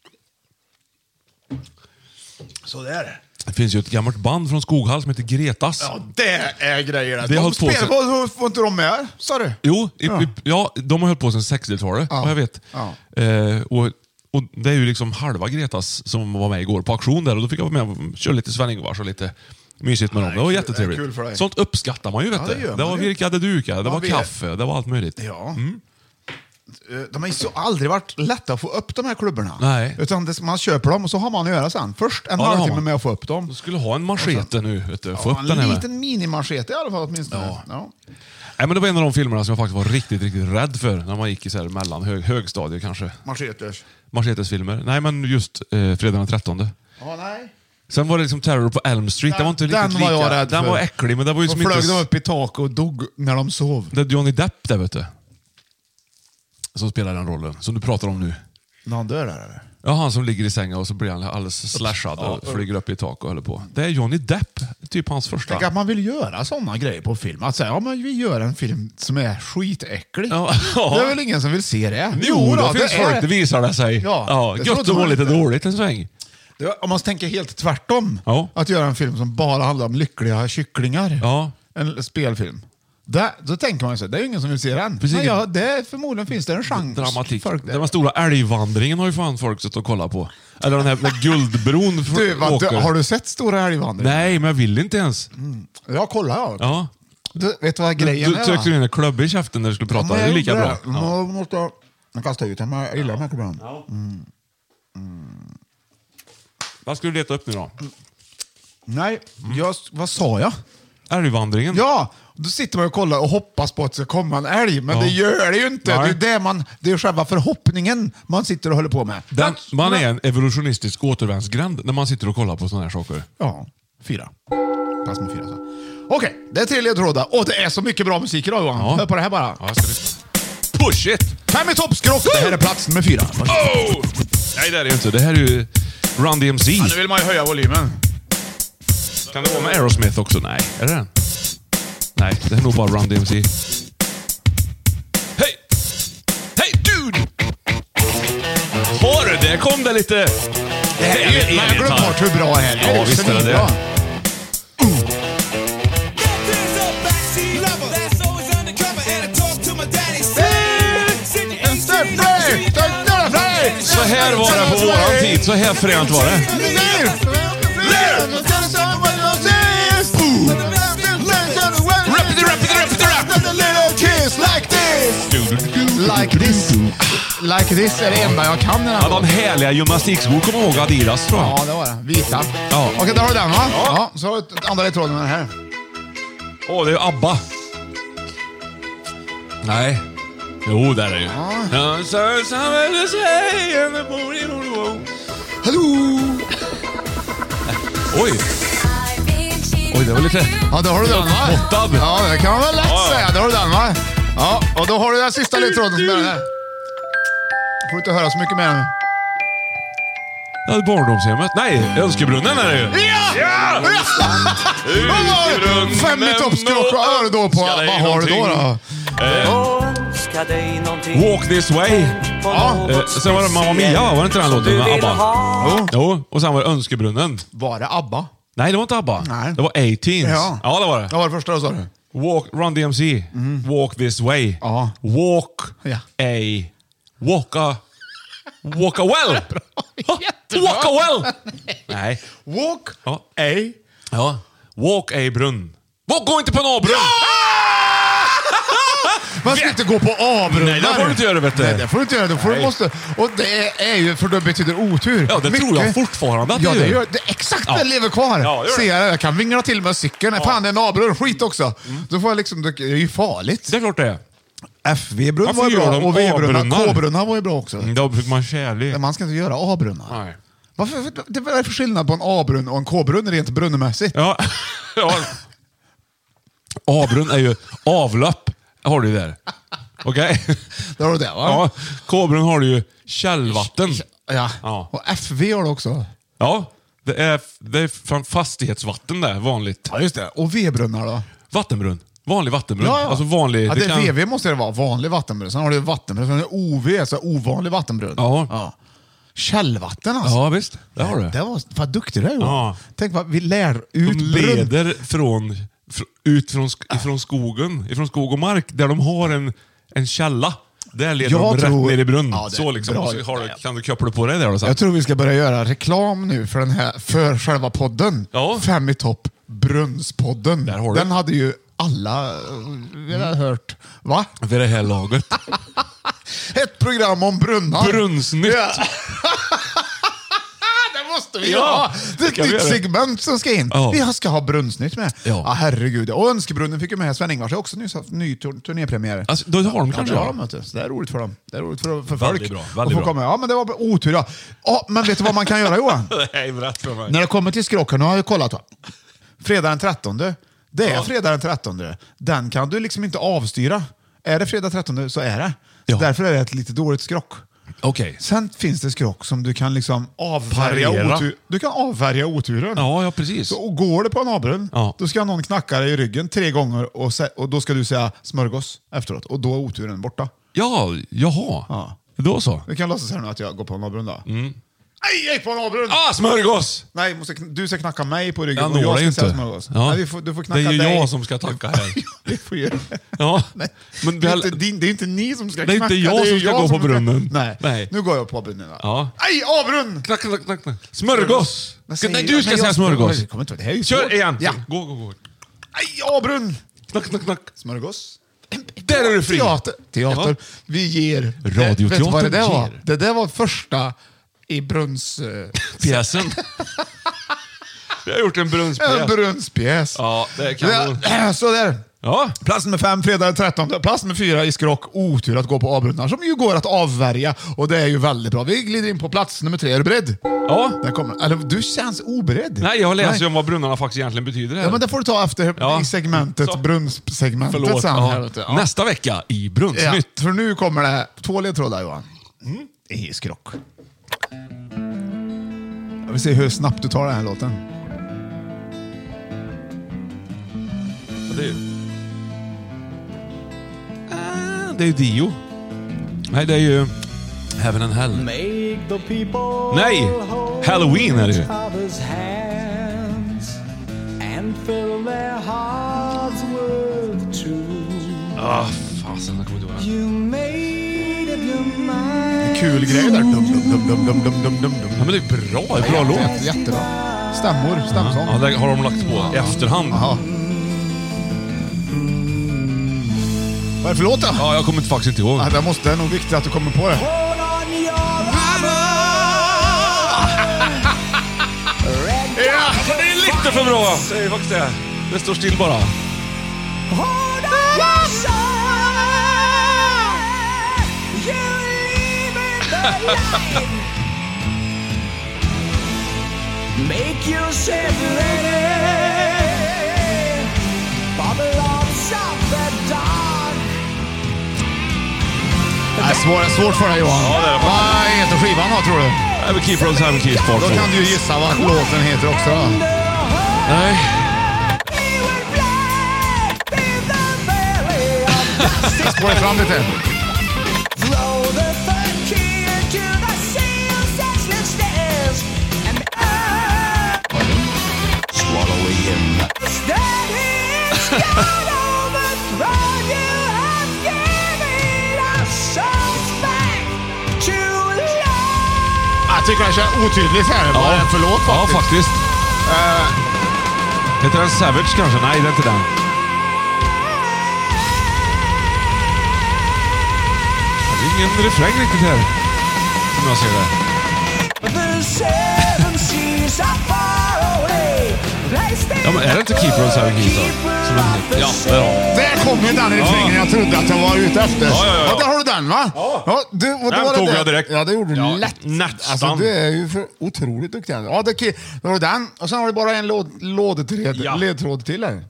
Så där. Det finns ju ett gammalt band från Skoghall som heter Gretas. Ja, det är grejer. Det har De hållit på spelar, sig- var, var inte de med, sa du? Jo, i, Ja. ja. ja, de har hållit på sedan sextiotalet, Ja. vad jag vet. Ja. Eh, och, och det är ju liksom halva Gretas som var med igår på auktion där och då fick jag vara med och köra lite Sven-Ingvars och lite mysigt med dem. Det var kul- jättetrevligt. det är kul för dig. Sånt uppskattar man ju, vet Ja, du. det gör Det, man var ju. virkade dukar, det Man var vet. kaffe, det var allt möjligt. Ja. Eh, De har ju så aldrig varit lätta att få upp de här klubborna. Nej. Utan det, man köper dem och så har man att göra sen. Först en Ja, det har halvtimme man. med att få upp dem. Du skulle ha en machete nu, vet du. Få Ja, upp en den här med. liten minimachete i alla fall åtminstone. Ja. Ja. Nej, men det var en av de filmerna som jag faktiskt var riktigt, riktigt rädd för när man gick i så här mellan hög, högstadier kanske. Macheters. Machetes-filmer. Nej, men just eh, fredag den trettonde. Ja, nej. Sen var det liksom Terror på Elm Street. Den, var inte Den riktigt var lika. jag rädd Den för. var äcklig, men det var ju Då som flög inte... de upp i tak och dog när de sov. Det är Johnny Depp där, vet du. Som spelar den rollen, som du pratar om nu. När han dör där eller? Ja, han som ligger i sängen och så blir han alldeles slashad och flyger upp i tak och håller på. Det är Johnny Depp, typ hans första. Tänk att man vill göra sådana grejer på film. Att säga, ja men vi gör en film som är skitäcklig. Ja, ja. Det är väl ingen som vill se det? Jo, då, det finns folk, det visar det sig. Ja, Ja, det gött trodde att må man lite inte. dåligt en sväng. Det, om man tänker helt tvärtom. Ja. Att göra en film som bara handlar om lyckliga kycklingar. Ja. En spelfilm. Där, då tänker man sig, det är ju ingen som vill se den. Precis. Men ja, det, förmodligen finns det en chans. Dramatik. Folk, Den här stora älgvandringen har ju fan folk suttit och kollat på. Eller den här när Guldbron f- du, vad, du, åker. har du sett Stora älgvandringen? Nej, men jag vill inte ens. Ja, kolla. Ja. Ja. Du, vet du vad Du, grejen du är? tryckte va? in en klubba i käften när du skulle prata. Ja, men det är jag lika gjorde bra. det. Ja. Jag måste jag kastar ut den, men jag gillar den här klubban. Mm. Vad ska du leta upp nu då? Nej, jag, vad sa jag? Älgvandringen? Ja, då sitter man och kollar och hoppas på att det ska komma en älg, men Ja. det gör det ju inte. Nej. Det är, det, man, det är själva förhoppningen man sitter och håller på med. Den, man Men- är en evolutionistisk återvändsgränd när man sitter och kollar på sådana här saker. Ja, fyra. Pass med fyra. så. Okej, det är tre ledtrådar. Och det är så mycket bra musik idag, Johan. Ja. Hör på det här bara. Ja, jag ska lyssna. Push it! Fem i toppskrock. Det här är plats nummer fyra. Oh! Nej, det är det ju inte. Det här är ju Run D M C. Ja, nu vill man ju höja volymen. Kan det vara med Aerosmith också? Nej. Är det den? Nej, det är nog bara Run D M C. Hej! Hej, dude! Har du det? Kom det lite... Det här är ju, men jag glömde bort hur bra det här är. Ja, visst är det svinbra. det. Så här var det på våran tid. Så här fränt var det. Rapid, rapid, rapid, rapid. Like This. Like This är det enda jag kan. Ja, de härliga gymnastikskor, kommer ihåg Adidas, tror jag. Ja, det var det. Vita. Ja. Okej, där har du den, va? Ja. Ja, så har du ett andra ledtråden med den här. Åh, oh, det är ju ABBA. Nej. Jo, där är det ju. Ja. Hallå! Oj. Oj, det var lite... Ja, då har du den, va? Måttad. Ja, det kan man väl lätt Ja, ja. säga. Då har du den, va? Ja, och då har du den sista ledtråden som är den här. Får inte höra så mycket mer nu. Ja, barndomshemmet. Nej, Önskebrunnen är det ju. Ja! Ja! Ja! Fem i toppskrock och öre då på. Ska dig Vad har du då då? Önska dig någonting. Walk this way. Ja. Eh, sen var det Mamma Mia, var det inte den låten med ABBA? Jo. Jo, och sen var det Önskebrunnen. Var det ABBA? Nej, det var inte ABBA. Nej. Det var A-Teens. Ja. Ja, det var det. Det var det första du sa du. Walk, Run D M C. Walk this way. Ja. Walk Ja. a... Walk a... Walk a well. Ha, Jättebra. walk a well. Nej. Walk Ja. A. Ja. Walk a brunn. Walk, gå inte på en A-brunn! Man ska inte gå på A-brunnar. Nej, det får du inte göra, vet du. Nej, det får du inte göra. Det får du Nej. måste. Och det är ju, för det betyder otur. Ja, det tror jag fortfarande att ja, det det gör. gör. Det är exakt Ja. det lever kvar. Ja, det gör Ser jag, jag kan vingla till med cykeln. Nej, fan, det är en A-brunn. Skit också. Då får jag liksom, det är ju farligt. Det är klart det är. F V-brunn Varför var ju gör bra. de Och V-brunnar. A-brunnar? K-brunnar var ju bra också. Mm, Då fick man kärlek. Man ska inte göra A-brunnar. Nej. Varför, det vad är det för skillnad på en A-brunn och en K-brunn rent brunnmässigt? Ja. Ja. A-brunn är ju avlopp. Har du där. Okej? Okay? Där har du det, va? Ja. K-brunn har du ju källvatten. Ja. Ja. Och F V har du också. Ja. Det är, det är från fastighetsvatten där, vanligt. Ja, just det. Och V-brunnar då? Vattenbrunn. Vanlig vattenbrunn. Ja, ja. Alltså vanlig... Ja, det, kan... V V måste det vara. Vanlig vattenbrunn. Sen har du vattenbrunn. Sen har du O V, alltså ovanlig vattenbrunn. Ja. Källvatten alltså. Ja, visst. Det har du. Det var, vad duktig du är, Johan. Ja. Tänk vad vi lär ut De brunn. leder från, fr, ut från, sk- ifrån skogen, ifrån skog och mark, där de har en, en källa. Där leder Jag de tror- rätt ner i brunn. Ja, det är så liksom. bra. Och så har du, kan du koppla på det där och så. Jag tror vi ska börja göra reklam nu för den här, för själva podden. Ja. Fem i topp, Brunnspodden. Där har du. Den hade ju alla uh, mm. hört. Va? För det här laget. Ett program om brunnar. Brunnsnytt. Ja. Det måste vi Ja, ha. Det är ett kan vi nytt göra. segment som ska in. Ja. Vi ska ha brunnsnytt med. Ja. Ja, herregud. Och Önskebrunnen fick ju med Sven-Ingvars. Har också nyss haft ny tur- turnépremiär. Alltså, då har de Ja, kanske. det har de, vet du. Så det är roligt för dem. Det är roligt för, för Väldigt folk. bra, att väldigt få bra. komma. Ja, men det var otur. Ja. Ja, men vet du vad man kan göra, Johan? Nej, berätta för mig. När det kommer till skrocken, nu har jag kollat. Va? Fredag den trettonde. Det är Ja. fredag den trettonde. Den kan du liksom inte avstyra. Är det fredag trettonde så är det. Så Ja. därför är det ett lite dåligt skrock. Okej. Sen finns det skrock som du kan liksom avvärja Parera. otur. Du kan avvärja oturen. Ja, ja, precis. Så, och går det på en avbrunn, Ja. då ska någon knacka dig i ryggen tre gånger och, sä- och då ska du säga smörgås efteråt. Och då är oturen borta. Ja, jaha. Ja. Då så. Du kan låtsas här nu att jag går på en avbrunn då. Mm. Nej, jag gick på en avbrunn! Ah, smörgås! Nej, måste, kn- du ska knacka mig på ryggen Jag och når jag dig ska säga inte. smörgås. Ja. Nej, vi får, du får knacka Det är ju dig. jag som ska tacka här. Det får ju... Ja. Nej. Men det, är väl- inte, din- det är inte ni som ska Det är knacka. inte jag är som ska jag gå på brunnen. Nej. Nej. Nu går jag på brunnen. Då. Ja. Nej, avbrunn! Knack, knack, knack, knack. Smörgås! Nej, Ska, nej, säg- du ska nej, säga jag- smörgås. Jag kommer inte ihåg, det här är ju Kör svårt. igen. Ja. Gå, gå, gå. Nej, avbrunn! Knack, knack, knack. Smörgås. Där är du fri. Teater. Teater. Ja. Vi ger... Radioteater Vet du vad det där var? ger. Det där var första i brunns... eh, Pjäsen. Vi har gjort en En brunnspjäs. brunnspjäs. Ja, det kan du. Ja, så där. Ja. Plats med fem, fredag den trettonde. Plats med fyra i skrock, otur att gå på avbrunnar som ju går att avvärja. Och det är ju väldigt bra. Vi glider in på plats nummer tre. Är du beredd? Ja. Där kommer. Eller du känns oberedd. Nej, jag läser Nej. ju om vad brunnarna faktiskt egentligen betyder. Här. Ja, men det får du ta efter Ja. i segmentet, Så. brunnssegmentet Förlåt. sen. Ja. Här, vet du. Ja. Nästa vecka i Ja, Brunnsnytt. för nu kommer det två ledtrådar, Johan. I skrock. Jag vill se hur snabbt du tar den här låten. Det är ju... Ah, det är ju Dio. Nej, det är ju Heaven and Hell. Nej! Halloween är det ju. Ah, fasen, jag kommer inte ihåg. En kul grej där. Dum, dum, dum, dum, dum, dum, dum, dum. Ja, men det är bra. Det är bra låt. Jätte, jättebra. Stämmor, stämsång. Ja, det har de lagt på i efterhand. Jaha. Vad är det för låt då? Ja, jag kommer inte faktiskt inte ihåg. Ja, det måste är nog viktigt att du kommer på det. Ja, det är lite för bra. Det är faktiskt det. Det står still bara. Make yourself ready for the lords of the dark. Det är svår, svårt för dig, Johan. Ja, det är det. Vad heter skivan då, tror du? I will keep on seven keys part. Då kan du ju gissa vad låten heter också då. Nej. Spår fram lite. Throw the third key into the sea of senseless stairs and Swallow him. that is God overthrow you have given our souls back to life. Jag tycker det känns otydligt här. Vad är det för låt Ja, faktiskt? faktiskt. Uh, Heter den Savage kanske? Nej, det är inte den. Det är ingen refräng riktigt här. Som jag ser det. The seven seas are far away. Ja, men är det inte Keeper of Seven Keys då? Som den heter? Ja, det är det. där kom ju den refrängen jag trodde att jag var ute efter. Ja, ja, ja. där har du den, va? Ja. Du, och då Den var det tog det. jag direkt. Ja, det gjorde du Ja, lätt. nästan. Alltså, du är ju för otroligt duktig. Ja, det, då har du den. Och sen har du bara en låd, lådetråd, Ja. ledtråd till här.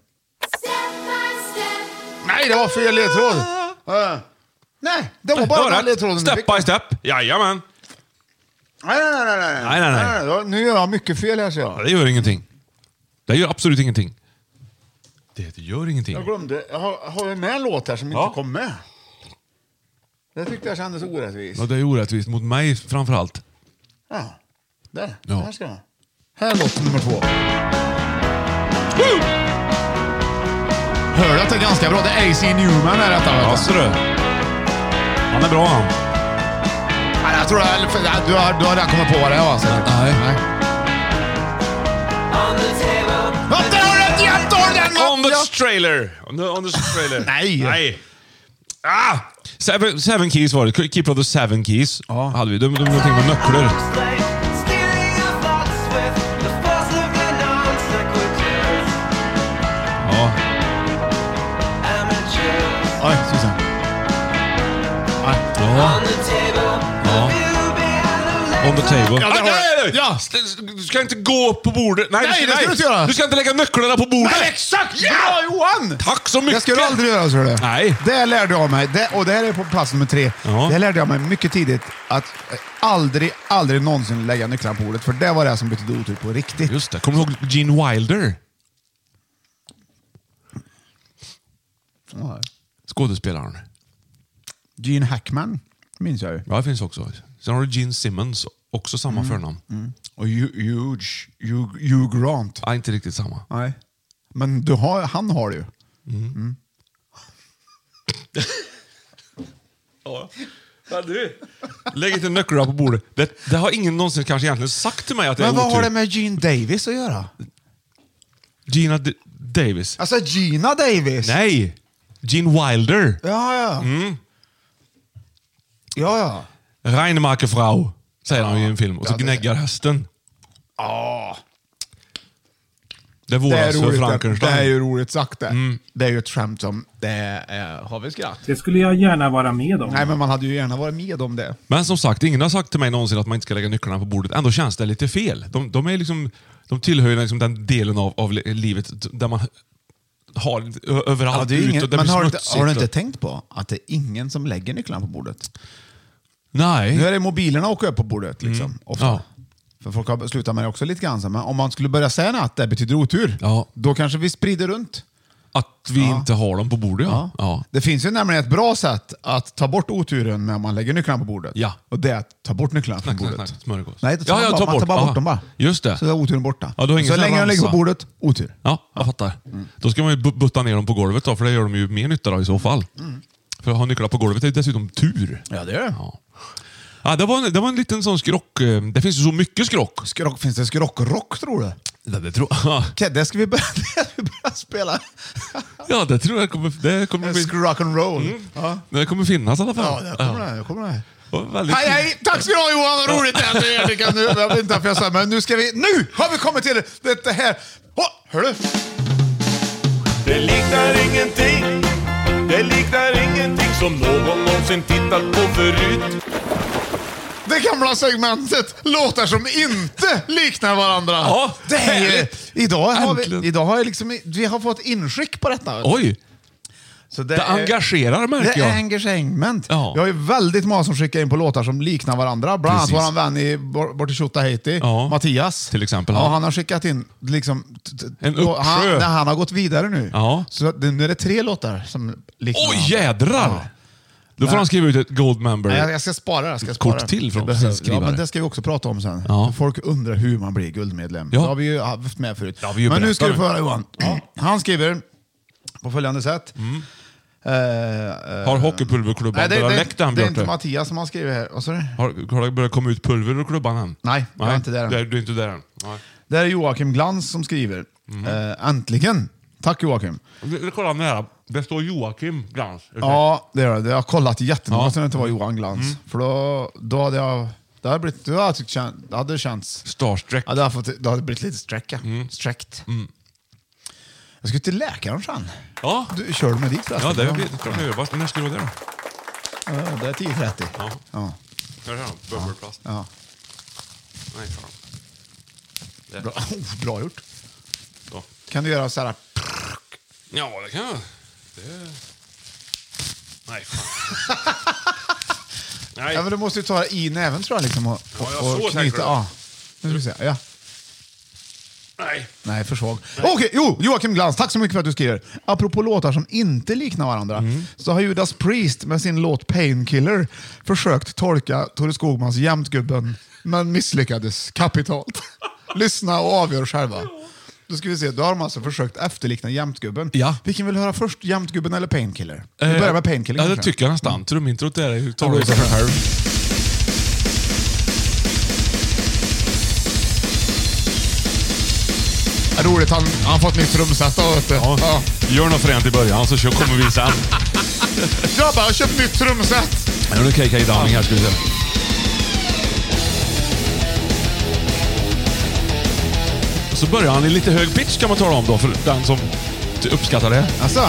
Nej, det var fel ledtråd. Uh, nej, det var bara Det var den rätt. ledtråden. du Step fick. by step. Jajamän. Nej, nej, nej, nej. Nej, nej, nej. Nu gör jag mycket fel här, ser Ja, jag. det gör ingenting. Det gör absolut ingenting. Det gör ingenting. Jag glömde. Jag har, har jag med en låt här som Ja. inte kom med. Det tyckte jag kändes orättvist. Ja, det är orättvist mot mig framförallt. Ja, där. Ja. Här ska jag. Här är låt nummer två. Hör du att det är ganska bra? Det är A C Newman är detta. Ja, så du. Han är bra han. Nej, jag tror att du har, du har redan kommit på vad det är, va? säkert. Nej. Nej. Ja, där har du ett jämt år den! va? On the Ja. trailer. On the, on the trailer. Nej. Nej. Ah! Seven, seven keys var det. Keeper of the Seven Keys. Ja. Hade vi. De, de, någonting med nycklar. Ja. Oj, Susan. Ja. Ja. On the table. Ja, där har Ah, nej, du. nej. Ja. Du ska inte gå på bordet. Nej, Nej, det ska du inte göra. Du ska inte lägga nycklarna på bordet. Nej, exakt! Bra, Johan! Tack så mycket. Det ska du aldrig göra, så det. Nej. Det lärde jag mig, det, och det här är på plats nummer tre. Ja. Det lärde jag mig mycket tidigt, att eh, aldrig, aldrig någonsin lägga nycklarna på bordet. För det var det som betydde otur på riktigt. Just det. Kommer du ihåg Gene Wilder? Ja. Skådespelaren. Gene Hackman minns jag ju. Ja, det finns också. Sen har du Gene Simmons, också samma förnamn. Och Hugh, Hugh, Hugh, Hugh Grant. Ja, inte riktigt samma. Nej. Men du har, han har det ju. Ja. Ja, du. Lägg inte nycklarna på bordet. Det, det har ingen någonsin kanske egentligen sagt till mig att det Men är vad otur. har det med Gene Davis att göra? Gina D- Davis. Alltså Gina Davis? Nej! Gene Wilder. Ja, ja. Mm. Ja, ja. Reinmarkerfrau, säger han ju i en film. Och så Ja, det- gnäggar hästen. Ja. Det Det vore är, alltså roligt, det, Frankenstein. det är ju roligt sagt det. Mm. Det är ju ett skämt som, det är, har vi skratt? Det skulle jag gärna vara med om. Nej, men man hade ju gärna varit med om det. Men som sagt, ingen har sagt till mig någonsin att man inte ska lägga nycklarna på bordet. Ändå känns det lite fel. De, de, är liksom, de tillhör ju liksom den delen av, av livet där man har ö- överallt Ja, det är ut ingen, och det men blir har du, inte, smutsigt. har du inte och- tänkt på att det är ingen som lägger nycklarna på bordet? Nej. Nu är det mobilerna åker upp på bordet. Liksom, Mm. ofta. Ja. För folk har slutat med det också lite grann. så, Men om man skulle börja säga att det betyder otur, Ja. då kanske vi sprider runt. Att vi Ja. inte har dem på bordet, ja. ja. Det finns ju nämligen ett bra sätt att ta bort oturen med om man lägger nycklarna på bordet. Ja. Och det är att ta bort nycklarna från Snack, snack, bordet. snack. Smörgås. Nej, det tar Ja, ja, man, ta bara, man tar bort. bara Aha. bort dem bara. Just det. Så är oturen borta. Ja, då har ingen så sån här länge de ligger på ramsa. bordet, otur. Ja, jag fattar. Då ska man ju bu- butta ner dem på golvet då, för det gör de ju mer nytta då, i så fall. För att ha nycklar på golvet är dessutom tur. Ja, det är det. Ja. Ja, det, var en, det var en liten sån skrock. eh, Det finns ju så mycket skrock. Skrock, finns det skrockrock, tror du? Det, det tror jag. Okej, det ska vi börja, det ska vi börja spela. Ja, det tror jag kommer, det kommer bli... Rock and roll. Mm. Ja. Det kommer finnas i alla fall. Ja, det kommer det. det, kommer det. Väldigt... Hej, hej! Tack ska du ha, Johan! Roligt att du är här. Nu, jag vet inte varför jag sa, men nu ska vi... Nu har vi kommit till det, det här. Oh, hör du? Det liknar ingenting. Det liknar ingenting som någon någonsin tittat på förut. Det gamla segmentet låtar som inte liknar varandra. Ja, det är, idag har Äntligen. vi, idag har jag liksom, vi har fått inskick på detta. Oj! Så det, det det engagerar, märker det jag. Det är engagement. Ja. Jag har ju väldigt många som skickar in på låtar som liknar varandra. Bland annat Precis. vår vän i, bort i Tjotahejti, Ja. Mattias. Till exempel, Ja, ja. han har skickat in liksom... t- t- En då- uppsjö. han, nej, han har gått vidare nu. Ja. Så det, nu är det tre låtar som liknar Oj, varandra. jädrar! Ja. Då får Nej. han skriva ut ett gold member. Nej, jag, jag ska spara jag ska Ett spara. kort till från Det behöver- skrivare. Ja, men det ska vi också prata om sen. Ja. Folk undrar hur man blir guldmedlem. Ja. Det har vi ju haft med förut. Ja, vi ju men nu berättat ska du det. få höra, Johan. Han skriver på följande sätt. Mm. Eh, eh, Har hockeypulverklubban Nej, det, börjat det, läcka den, det är inte Björte? Mattias som har skrivit här. Vad sa du? Har, har det börjat komma ut pulver ur klubban än? Nej, jag är inte där än. Det är, du är inte där än. Nej. Det är Joakim Glans som skriver. Mm. Eh, äntligen! Tack Joakim. Vi- vi kollar nära. Det står Joakim Glans. Ja, det gör det. Jag har kollat jättemånga Ja. sedan det inte var Johan Glans. Mm. För då, då hade jag... Det hade, blivit, då hade, jag tyckt, kän- det hade känts... Starstruck. Ja, det hade, fått, det hade blivit lite sträcka. Mm. Sträckt. Mm. Jag ska till läkaren sen. Ja. Du, kör du med dit förresten? Ja, det är klart jag gör. Vad- När ska du vara där då? Ja, det är tio trettio. Ja. Ja. Här är han. Bubbelplast. Ja. Nej, fan. Där. Bra. Oh, bra gjort. Så. Kan du göra så här... Ja, det kan jag. Det... Nej, fan. Nej. Ja, men du måste ju ta det i näven tror jag. Liksom, och, Ja, jag och så tänker knyta. du. Ja. Nu ska vi se. Ja. Nej. Nej, för svag. Okej, jo, Joakim Glans, tack så mycket för att du skriver. Apropå låtar som inte liknar varandra, Mm. så har Judas Priest med sin låt Painkiller försökt tolka Tore Skogmans Jämtgubben, men misslyckades kapitalt. Lyssna och avgör själva. Då ska vi se, då har de alltså försökt efterlikna Jämtgubben. Ja. Vilken vill höra först, Jämtgubben eller Painkiller? Vi Eh, börjar med Painkiller. Ja, det kanske. tycker jag nästan. Trumintrot är ju talar sig själv. Roligt, han han har fått nytt trumset. då, vet du. Ja. Ja. Gör något fränt i början så kör- kommer vi sen. Grabbar, jag har köpt nytt trumset. Nu är det K K Downing här, ska vi se. Så börjar han i lite hög pitch kan man tala om då, för den som uppskattar det. Alltså,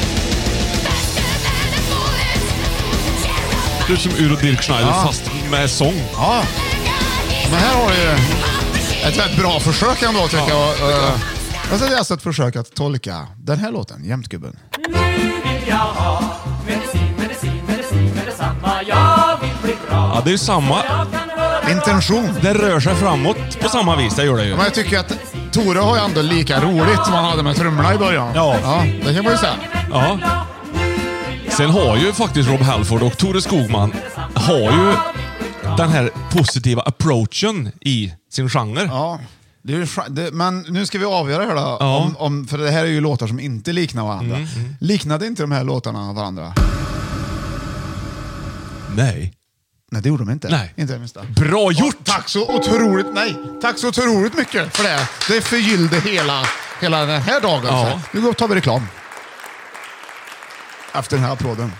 Det är som Ur och Dirk Schneider Ja. fast med sång. ja. Men här har du ett väldigt bra försök ändå, tycker Ja, jag. Uh, alltså, det är alltså ett försök att tolka den här låten, Jämtgubben. Nu vill jag ha medicin, medicin, medicin med detsamma. Jag vill bli bra. Ja, det är samma. Jag kan höra Intention. Det rör sig framåt på samma vis, det gör det ju. Men jag tycker att Tore har ju ändå lika roligt som han hade med trummorna i början. Ja. ja det kan man ju säga. Ja. Sen har ju faktiskt Rob Halford och Tore Skogman har ju den här positiva approachen i sin genre. Ja. Det är ju, scha- det, men nu ska vi avgöra här då. Ja. Om, om, för det här är ju låtar som inte liknar varandra. Mm, mm. Liknade inte de här låtarna varandra? Nej. Nej, det gjorde de inte. Nej. Inte det minsta. Bra gjort! Och tack så otroligt, nej, tack så otroligt mycket för det. Det förgyllde hela, hela den här dagen. Ja. Så nu går och tar vi reklam. Efter den här applåden.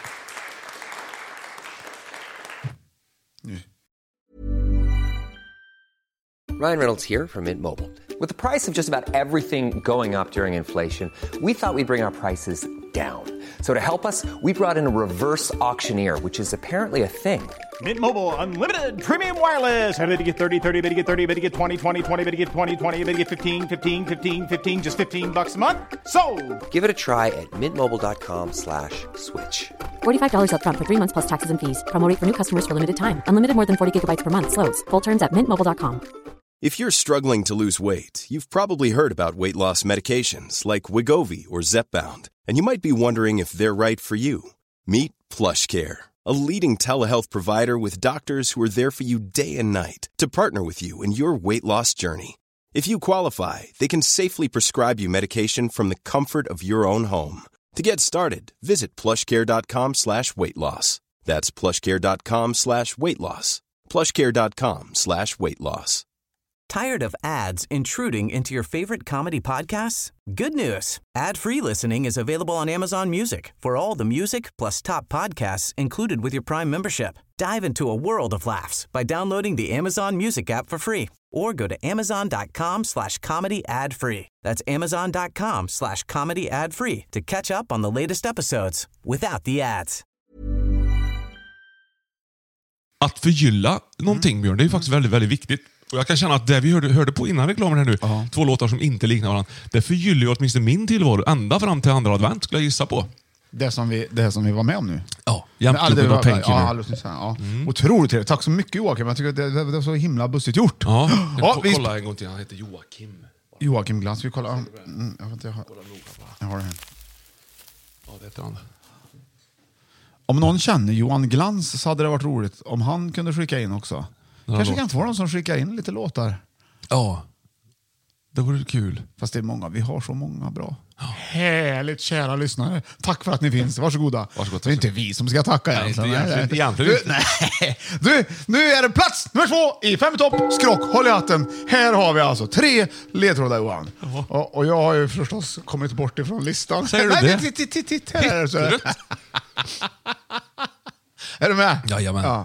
Ryan Reynolds here from Mint Mobile. With the price of just about everything going up during inflation, we thought we'd bring our prices down. So to help us, we brought in a reverse auctioneer, which is apparently a thing. Mint Mobile Unlimited Premium Wireless. How to get thirty, thirty, how to get thirty, how to get twenty, twenty, twenty, how to get twenty, twenty, how to get fifteen, fifteen, fifteen, fifteen, just fifteen bucks a month? Sold! Give it a try at mintmobile.com slash switch. forty-five dollars up front for three months plus taxes and fees. Promo rate for new customers for limited time. Unlimited more than forty gigabytes per month. Slows full terms at mint mobile dot com. If you're struggling to lose weight, you've probably heard about weight loss medications like Wegovy or Zepbound, and you might be wondering if they're right for you. Meet PlushCare, a leading telehealth provider with doctors who are there for you day and night to partner with you in your weight loss journey. If you qualify, they can safely prescribe you medication from the comfort of your own home. To get started, visit plushcare.com slash weight loss. That's plushcare.com slash weight loss. plushcare.com slash weight loss. Tired of ads intruding into your favorite comedy podcasts? Good news. Ad-free listening is available on Amazon Music for all the music plus top podcasts included with your Prime membership. Dive into a world of laughs by downloading the Amazon Music app for free or go to amazon.com slash comedy ad free. That's amazon.com slash comedy ad free to catch up on the latest episodes without the ads. Att förgylla någonting, Björn, det är ju faktiskt väldigt, väldigt viktigt. Och jag kan känna att det vi hörde, hörde på innan reklamen här nu, uh-huh. två låtar som inte liknar varandra, det förgyller ju åtminstone min tillvaro ända fram till andra advent, skulle jag gissa på. Det som vi, det som vi var med om nu. Ja, jämtklubben och Painkiller. Ja, alldeles, ja. Mm. Otroligt trevligt. Tack så mycket, Joakim. Jag tycker att det, det, det var så himla bussigt gjort. Ja, jag ja, vi kolla en gång till. Han heter Joakim. Joakim Glans. Vi kollar. Mm, jag, vet inte, jag, har, jag har det här. Ja, det heter han. Om någon känner Johan Glans så hade det varit roligt om han kunde skicka in också. Ja, kanske kan få någon som skickar in lite låtar. Ja, det vore kul. Fast det är många, vi har så många bra. Oh. Härligt, kära lyssnare. Tack för att ni finns, varsågoda. Varsågod, det är inte vi som ska tacka egentligen. Nej, egentligen, egentligen. Du, nej. Du, nu är det plats nummer två i Fem i topp. Skrock, håll i hatten. Här har vi alltså tre ledtrådar, Johan. Oh. Och, och jag har ju förstås kommit bort ifrån listan. Säger du nej, det? Titt, titt, titt, titt, här är det så. Är du med? Jajamän. Ja.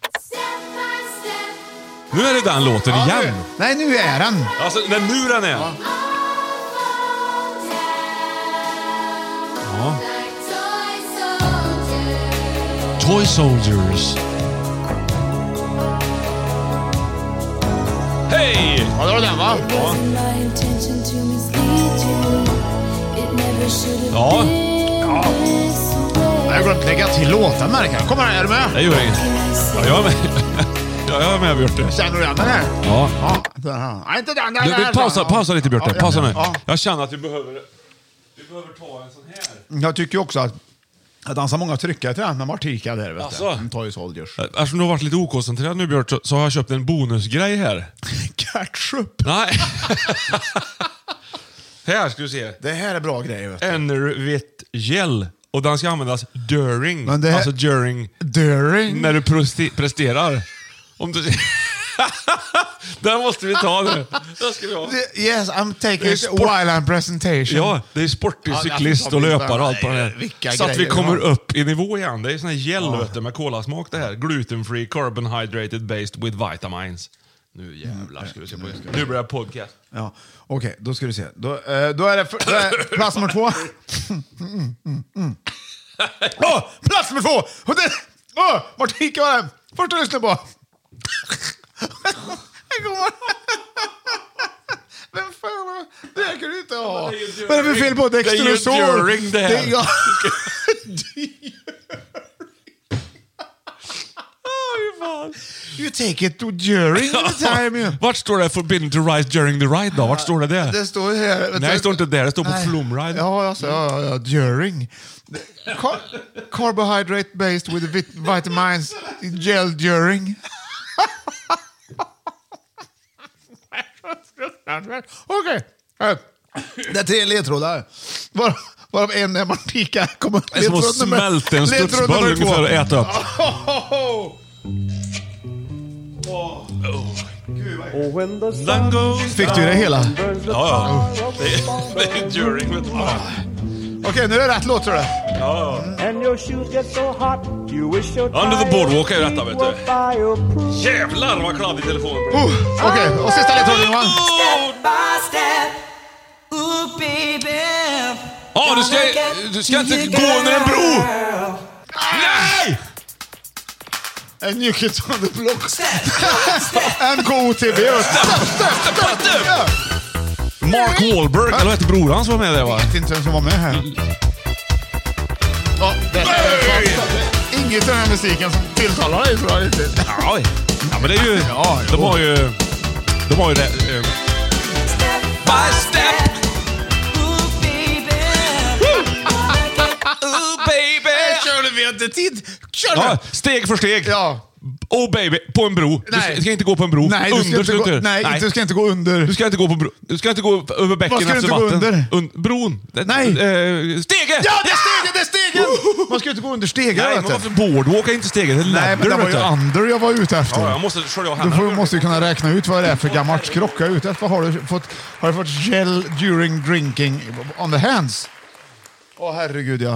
Nu är det den låten ja, igen. Nu. Nej, nu är den. Alltså, när nu den är. Ja. Ja. Toy Soldiers. Hej! Ja, det var den, va? Ja. Ja. Ja. Jag har glömt lägga till låten, märker jag. Kom här, är du med? Det gör inget. Ja, jag är med. Ja, jag är med, Björte. Känner du den här? Ja. Ja, den här. Nej, inte den. den du, du, pausa, pausa lite, Björte. Ja, pausa nu. Ja. Jag känner att vi behöver, vi behöver ta en sån här. Jag tycker också att jag dansar många tryckare till den med Martika där, vet alltså. du. Toy Soldiers. Eftersom du har varit lite okoncentrerad nu, Björte, så har jag köpt en bonusgrej här. Ketchup? Nej. Här ska du se. Det här är bra grejer, vet du. Enervit gel. Och den ska användas during. Men det här... Alltså during. During? När du presti- presterar. Om du... Den måste vi ta nu. Den ska vi ha. Yes, I'm taking sport... while I'm presentation. Ja, det är sportig cyklist ja, och löpare och allt på det här. Så att vi kommer upp i nivå igen. Det är sån här gel med kolasmak det här. Gluten-free, carbohydrated based with vitamins. Nu jävlar ska vi se på det. Nu börjar podcast. Ja, okej, okay, då ska du se. Då, eh, då är det för, då är plats nummer två. Mm, mm, mm. Oh, plats nummer två! Och det, oh, Martika var det. Först att lyssna på. Vem fan, det kan du inte ha. Vad är det för fel på Dextrosol? Det är ju during det här. Ja. You take it to during the time. You. Vart står det forbidden to rise during the ride då? Vart står det där? Det står här. Nej, det står inte där. Det står på flumride. Ja, alltså, ja, ja, during. Car- carbohydrate based with vit- vitamins gel during. Okej. Okay. Det är tre ledtrådar. Var, varav en är Martika. Det är som att smälta en studsboll ungefär och äta upp. Fick du det hela? Ja, ja. Det är, det är during. Vet du. Okej, okay, nu är det rätt låt, tror du? Ja. Under the boardwalk är detta, vet du. Jävlar vad kladdig telefonen blir. Uh, Okej, okay. Och sista ledtråden, Johan. Ja, oh, du ska, du ska inte gå under en bro. Nej! En New Kids on the Block. En K T V. Mark Wahlberg, eller vad heter bror han som var med där, va? Jag vet inte vem som var med här. Ja, det är inget i den här musiken som tilltalar dig, tror jag inte. Ja, ja, men det är ju... Ja, de har ju... De har ju det... Uh, step by step. Ooh, baby. Ooh, baby. Kör du vet tid. Kör ja, steg för steg. Ja. Oh baby, på en bro. Nej. Du ska inte gå på en bro. Nej, du ska, under, inte, gå, nej, nej. du ska inte gå under. Du ska inte gå på bro. Du ska inte gå över bäcken efter vatten. Vad ska du inte gå under? Un, bron. Nej. Uh, stege! Ja, det är stegen! Det är stegen! Man ska inte gå under stegen. Nej, men varför boardwalk är inte stegen? Det är nej, men det var ju under jag var ute efter. Ja, jag måste skölja du får, måste ju kunna räkna ut vad det är för gammalt skrock jag är ute efter. Har du fått, har du fått gel during drinking on the hands? Åh, oh, herregud, ja.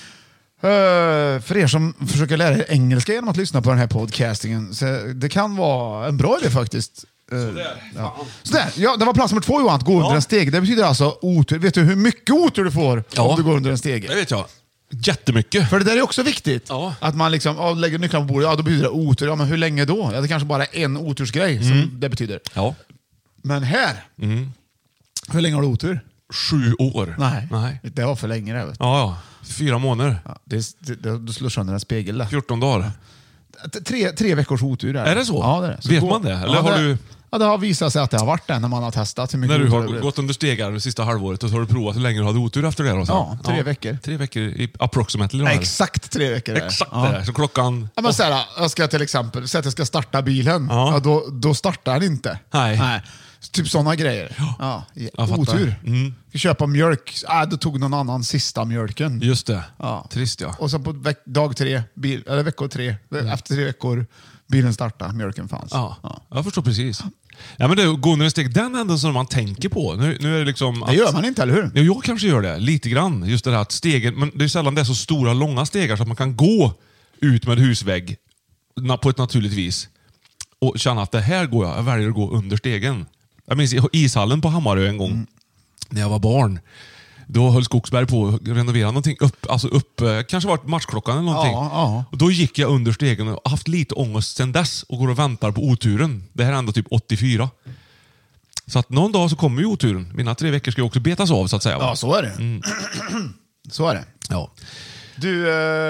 Uh, för er som försöker lära er engelska genom att lyssna på den här podcastingen, så det kan vara en bra idé faktiskt. Uh, Sådär. Ja. Sådär. Ja, det var plats nummer två, Johan, att gå ja. under en steg. Det betyder alltså otur. Vet du hur mycket otur du får ja. om du går under en steg? Det vet jag. Jättemycket. För det där är också viktigt. Ja. Att man liksom ja, lägger nycklarna på bordet, ja då betyder det otur. Ja, men hur länge då? Ja, det kanske bara är en otursgrej mm. som det betyder. Ja. Men här, mm. hur länge har du otur? Sju år. Nej, Nej. det var för länge det. Ja, ja. Fyra månader. Ja, det, det, du slår sönder en spegel där. fjorton dagar. Tre, tre veckors otur där. Är det så? Ja, det är det. Så vet gå, man det? Eller ja, har det, du... ja, det har visat sig att det har varit det när man har testat. Hur mycket när du har det gått under stegar det sista halvåret och så har du provat hur länge du hade otur efter det. Och så. Ja, tre ja, veckor. Tre veckor i approximately. Ja, exakt tre veckor. Exakt ja. det. Så klockan... Ja, men så här, jag ska till exempel säga att jag ska starta bilen. Ja. Ja, då, då startar den inte. Nej. Nej. Typ sådana grejer. Ja, ja, otur. Mm. Ska köpa mjölk. Ah, då tog någon annan sista mjölken. Just det. Ja. Trist ja. Och så på veck- dag tre, bil, eller veckor tre, mm. efter tre veckor, bilen startade, mjölken fanns. Ja, ja. Jag förstår precis. Ja, men det går under en steg. Den änden som man tänker på. Nu, nu är det liksom... Det gör man inte, eller hur? Ja, jag kanske gör det. Lite grann. Just det här att stegen... Men det är sällan det är så stora, långa stegar så att man kan gå ut med husvägg på ett naturligt vis. Och känna att det här går jag. Jag väljer att gå under stegen. Jag minns i ishallen på Hammarö en gång, mm. när jag var barn. Då höll Skogsberg på att renovera någonting upp, alltså upp, kanske var matchklockan eller någonting. Ja, ja. Och då gick jag under stegen och har haft lite ångest sedan dess och går och väntar på oturen. Det här är ändå typ åttiofyra. Så att någon dag så kommer ju oturen. Mina tre veckor ska ju också betas av så att säga. Va? Ja, så är det. Mm. Så är det. Ja. Du,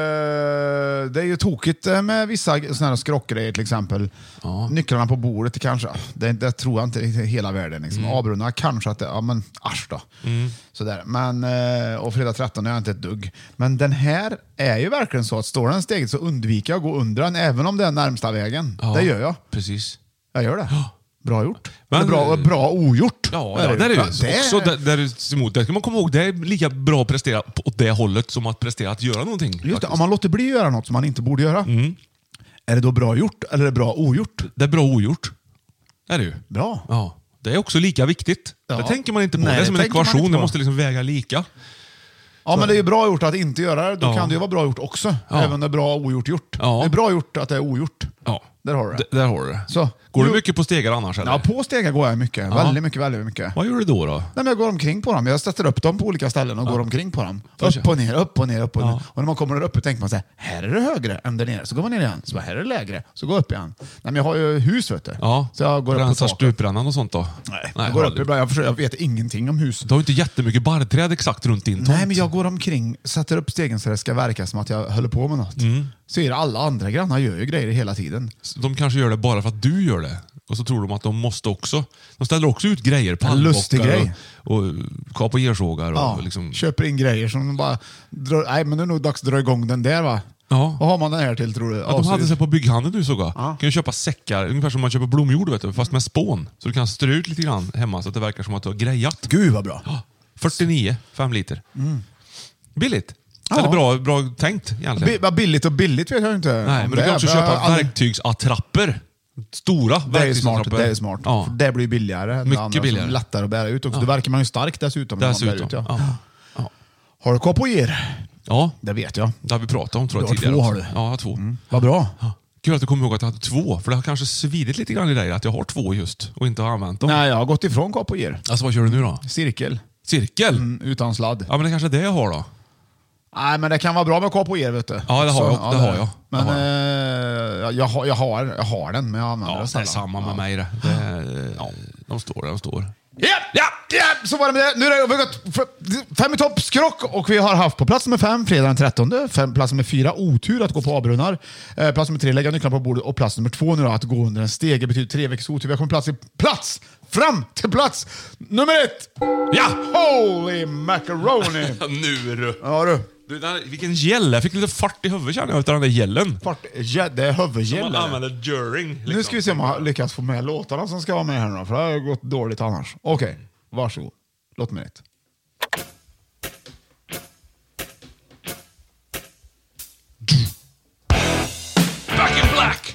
eh, det är ju tokigt med vissa såna här skrockgrejer till exempel. Ja. Nycklarna på bordet kanske, det, det tror jag inte i hela världen. Liksom. Mm. Avbrunna kanske att det, ja men asch då. Mm. Sådär. Men, och fredag trettonde är jag inte ett dugg. Men den här är ju verkligen så att står den steget så undviker jag att gå under den även om det är närmsta vägen. Ja, det gör jag. Precis. Jag gör det. Ja. Bra gjort. Men, bra, bra ogjort. Ja, ja, det är det ju. Också där, där, där ska man komma ihåg, det är lika bra att prestera på det hållet som att prestera att göra någonting. Just det, om man låter bli att göra något som man inte borde göra. Mm. Är det då bra gjort eller är det bra ogjort? Det är bra ogjort. Det är det ju. Bra. Ja. Det är också lika viktigt. Ja. Det tänker man inte på. Nej, det är som en ekvation, det måste liksom väga lika. Ja, så. Men det är ju bra gjort att inte göra det. Då ja. kan det ju vara bra gjort också. Ja. Även om det är bra ogjort gjort. Ja. Det är bra gjort att det är ogjort. Ja. Där har du det. D- där har du det. Så. Går du mycket på stegar annars? Eller? Ja, på stegar går jag mycket. Ja. Väldigt mycket, väldigt mycket. Vad gör du då? då? Nej, men jag går omkring på dem. Jag sätter upp dem på olika ställen och ja. går omkring på dem. Upp och ner, upp och ner, upp och ner. Ja. Och när man kommer där uppe tänker man så här, här är det högre än där nere. Så går man ner igen. Så bara, här är det lägre. Så går jag upp igen. Nej, men jag har ju hus, vet du. Ja. Så jag går Rensar upp på stuprännan och sånt då? Nej, Nej jag går upp ibland. Jag, försöker, jag vet ingenting om hus. Du har inte jättemycket barrträd exakt runt din tomt. Nej, men jag går omkring, sätter upp stegen så det ska verka som att jag håller på med något. Mm. Så är det alla andra grannar gör ju grejer hela tiden. De kanske gör det bara för att du gör det. Och så tror de att de måste också. De ställer också ut grejer. Pannbockar och, och kap och ersågar. Ja, och liksom... köper in grejer som de bara drar, nej men det är nog dags att dra igång den där va? Ja. Vad har man den här till tror du? Ja, de hade sig på bygghandeln nu såg jag. Ja. Kan ju köpa säckar, ungefär som man köper blomjord vet du, fast med spån. Så du kan strö ut lite grann hemma så att det verkar som att du har grejat. Gud vad bra. Ja, fyrtionio, fem liter. Mm. Billigt. Ja. Eller bra, bra tänkt egentligen. B- billigt och billigt vet jag inte. Nej, men du kan också köpa all... verktygsattrapper. Stora det är smart, det är smart. Ja. För det blir billigare. Mycket billigare. Lättare att bära ut. Och ja. det verkar man ju stark dessutom. Dessutom. Ut, ja. Ja. Ja. Har du kapoer? Ja. Det vet jag. Det har vi pratat om tror jag du har tidigare. Två också. har du. Ja, jag har två. Mm. Vad bra. Ja. Kul att du kommer ihåg att jag hade två. För det har kanske svidit lite grann i dig att jag har två just och inte har använt dem. Nej, jag har gått ifrån kapoer. Alltså vad kör du nu då? Cirkel. Cirkel? Mm, utan sladd. Ja, men det kanske är det jag har då. Nej, men det kan vara bra med kapoer vet du. Ja, det har så, jag. Ja, det har jag. Men jag har, eh, jag, har, jag, har, jag har den, men jag använder ja, den sällan. Det är samma med ja. mig det. det är, ja, de står de står. Ja, ja, ja, så var det med det. Nu har vi gått fem i topp skrock och vi har haft på plats nummer fem, fredag den trettonde. Fem, plats nummer fyra, otur att gå på avbrunnar. Eh, plats nummer tre, lägga nycklarna på bordet. Och plats nummer två nu då, att gå under en stege betyder tre veckors otur. Vi har kommit plats i plats, fram till plats nummer ett. Ja! Holy macaroni! Nu du. Ja du. Du, den, vilken gäll. Jag fick lite fart i huvudet känner jag utav den där gällen. Fart, ja, det är huvudgäll. Som man använder during. Liksom. Nu ska vi se om man lyckas få med låtarna som ska vara med här nu. För det har gått dåligt annars. Okej, okay. Varsågod. Låt mig ett. Back in black.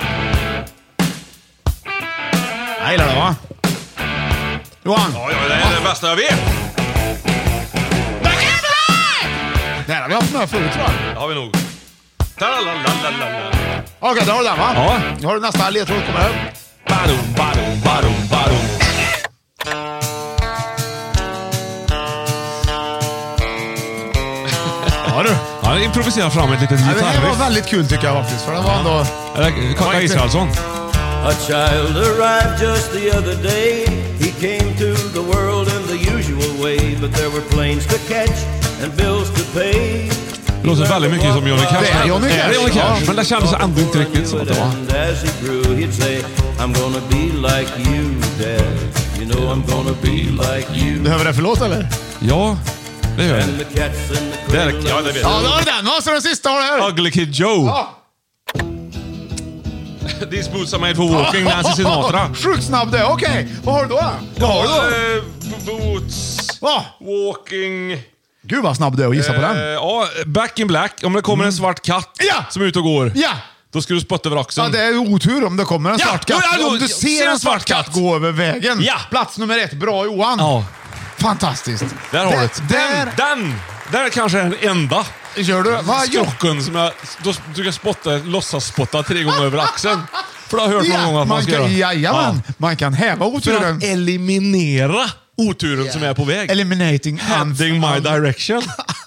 Jag gillar det, va? Johan. Ja, ja, det är det bästa jag vet. Back in black! Det här har vi haft med förut, tror jag. Det har vi nog. Okej, okay, då har du den, va? Ja. Nu har du nästa ledtråd kommer här. Badum, badum, badum, badum. Ja, du. Han improviserar fram ett litet gitarriff. Ja, det var väldigt kul tycker jag faktiskt. För det var ja. ändå... Eller Kaka Israelsson. A child arrived just the other day. He came to the world in the usual way. But there were planes to catch and bills to pay. Det låter väldigt mycket som Johnny Cash. Det är Johnny Cash. Det är Johnny Cash. Men det kändes ändå inte riktigt som att det var. As he grew, he'd say, I'm gonna be like you, Dad. You know I'm gonna be like you. Behöver det för låt, eller? Ja, det gör jag. Det är, ja, det vet jag. Ja, då har du den. Vad så den sista har du här? Ugly Kid Joe. Ja. These boots are made for walking, Nancy Sinatra. Sjukt snabb det, okej. Okay. Vad har du då? Vad har du då? Uh, boots, Va? walking... Gud vad snabb det är att gissa uh, på den. Ja, Back in Black. Om det kommer mm. en svart katt ja. som är ute och går. Ja. Då ska du spotta över axeln. Ja, det är otur om det kommer en ja. svart katt. Ja, ja, om du ser en svart katt gå över vägen. Ja. Plats nummer ett. Bra Johan. Ja. Fantastiskt. Där har du det. Den, den, där är kanske den enda. Gör du? Vad skrocken som jag... Då, du kan spotta, låtsas spotta tre gånger över axeln. För du har hört någon ja, gång att man, man ska kan, göra. Jajamän. Ja. Man kan häva oturen. För att eliminera oturen yeah. som är på väg. Eliminating Heading my direction.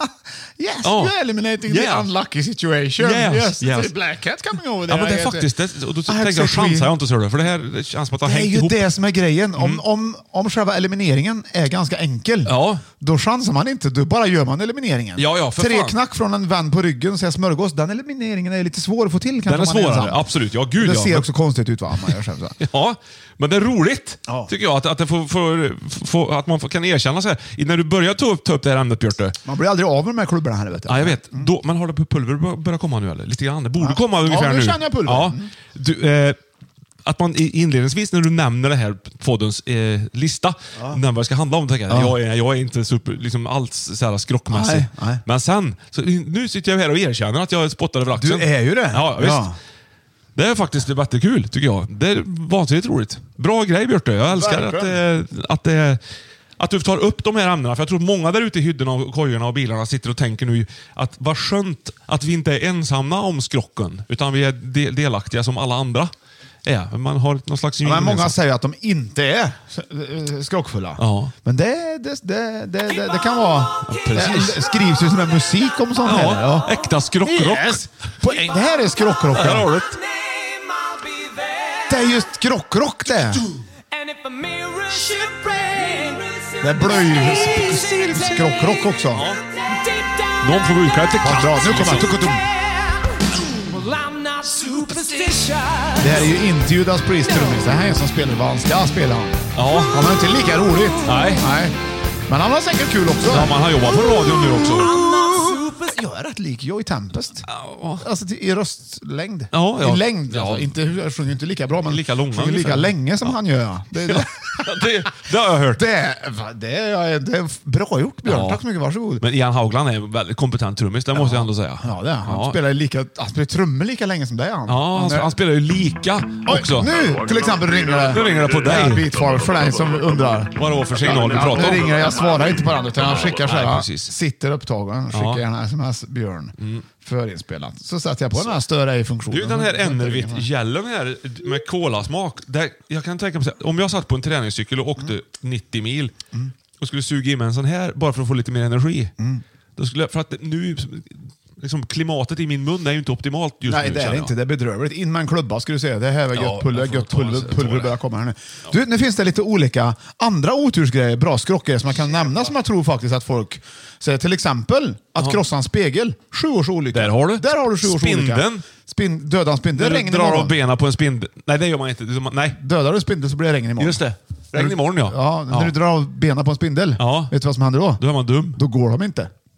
Yes, oh. you're eliminating yeah. the unlucky situation. Yes, yes, yes. The black cat coming over there. Ja, men det är faktiskt det. Och då tänker jag chansar jag inte så för det här det känns som att det har hängt ihop. Det är ju det som är grejen. Mm. Om, om, om själva elimineringen är ganska enkel, ja. då chansar man inte. Då bara gör man elimineringen. Ja, ja, för Tre fan. knack från en vän på ryggen och säger smörgås. Den elimineringen är lite svår att få till. Den är svårare, absolut. Ja, gud, det ja. ser också konstigt ut, va? Man gör själv så. Ja, men det är roligt, ja. tycker jag, att, att, det får, får, får, att man kan erkänna sig. När du börjar ta upp, ta upp det här ämnet, Björte. Man blir aldrig av med de här klubbarna här, vet jag. Ja, jag vet. Mm. Då, men har det pulver börjat komma nu, eller? Lite grann. Det borde ja. komma ungefär ja, nu. Ja, nu känner jag pulver. Ja. Mm. Du, eh, att man inledningsvis, när du nämner det här poddens eh, lista, ja. nämner vad det ska handla om, tänker jag. Ja. Jag, är, jag är inte super, liksom alls så här skrockmässig. Nej, nej. Men sen, så, nu sitter jag här och erkänner att jag spottar över axeln. Du är ju det. Ja, visst. Ja. Det är faktiskt jättekul, tycker jag. Det är vansinnigt roligt. Bra grej, Björte. Jag älskar att, eh, att, eh, att du tar upp de här ämnena. För jag tror att många där ute i hyddorna och kojorna och bilarna sitter och tänker nu att vad skönt att vi inte är ensamma om skrocken. Utan vi är de- delaktiga som alla andra är. Man har någon slags... Ja, men många säger att de inte är skrockfulla. Ja. Men det, det, det, det, det, det kan vara... Ja, det skrivs ju som en musik om sånt här. Ja, ja. äkta skrockrock. Yes. Det här är skrockrock. Ja, har du. Det är just skrockrock det. Det är blöj-skrockrock också. Ja. De får bruka till katt. Ja, nu kommer tukutum. Det här är ju inte Judas Priest trummis. Det här är en som spelar vad han ska spela. Ja. Han har inte lika roligt. Nej. Nej. Men han har säkert kul också. Ja, man har jobbat på radion nu också. Jag är rätt lik Joey Tempest. Ja. Alltså till, i röstlängd. Ja, ja. I längd. Ja. Alltså. Inte, jag sjunger inte lika bra, men lika långa, sjunger lika länge som ja. han gör. Det, det, det, det har jag hört. Det, det, är, det är bra gjort, Björn. Ja. Tack så mycket, varsågod. Men Ian Haugland är en väldigt kompetent trummis, det måste jag ändå säga. Ja, det är. Han ja. spelar lika, han spelar trummor lika länge som det. Han. Ja, han, han, han spelar ju lika också. Oj, nu till exempel ringer det. Nu ringer det på dig. Beatfar för dig som undrar. Vad är det för signal du pratar om? Nu ringer jag, svarar inte på den, utan han skickar så här. Nej, sitter upptagen, skickar ja. en sms, Björn. Mm. Förinspelat. Så satte jag på den här större i funktionen. Du, den här Enervit-gällen här med kolasmak. Där, jag kan tänka mig, om jag satt på en träningscykel och åkte mm. nittio mil mm. och skulle suga i mig en sån här bara för att få lite mer energi. Mm. Då skulle jag, för att nu liksom, klimatet i min mun är ju inte optimalt just Nej, nu. Nej, det är inte. Det är bedrövligt. In med en klubba ska du säga. Det här är ja, gött pulver, gött pulver, pulver börjar komma här nu. Ja. Du, nu finns det lite olika andra otursgrejer, bra skrockgrejer som man kan nämna som jag tror faktiskt att folk säger. Till exempel att ja. krossa en spegel. Sju års olycka. Där har du. Där har du sju års olycka. Spindeln. Spin, döda en spindel. När du drar av benen på en spindel. Nej, det gör man inte. Nej. Dödar du en spindel så blir det regn imorgon. Just det. Regn imorgon, ja. Ja, när ja. du drar av benen på en spindel. Ja. Vet du vad som händer då? Då är man dum. Då går de inte.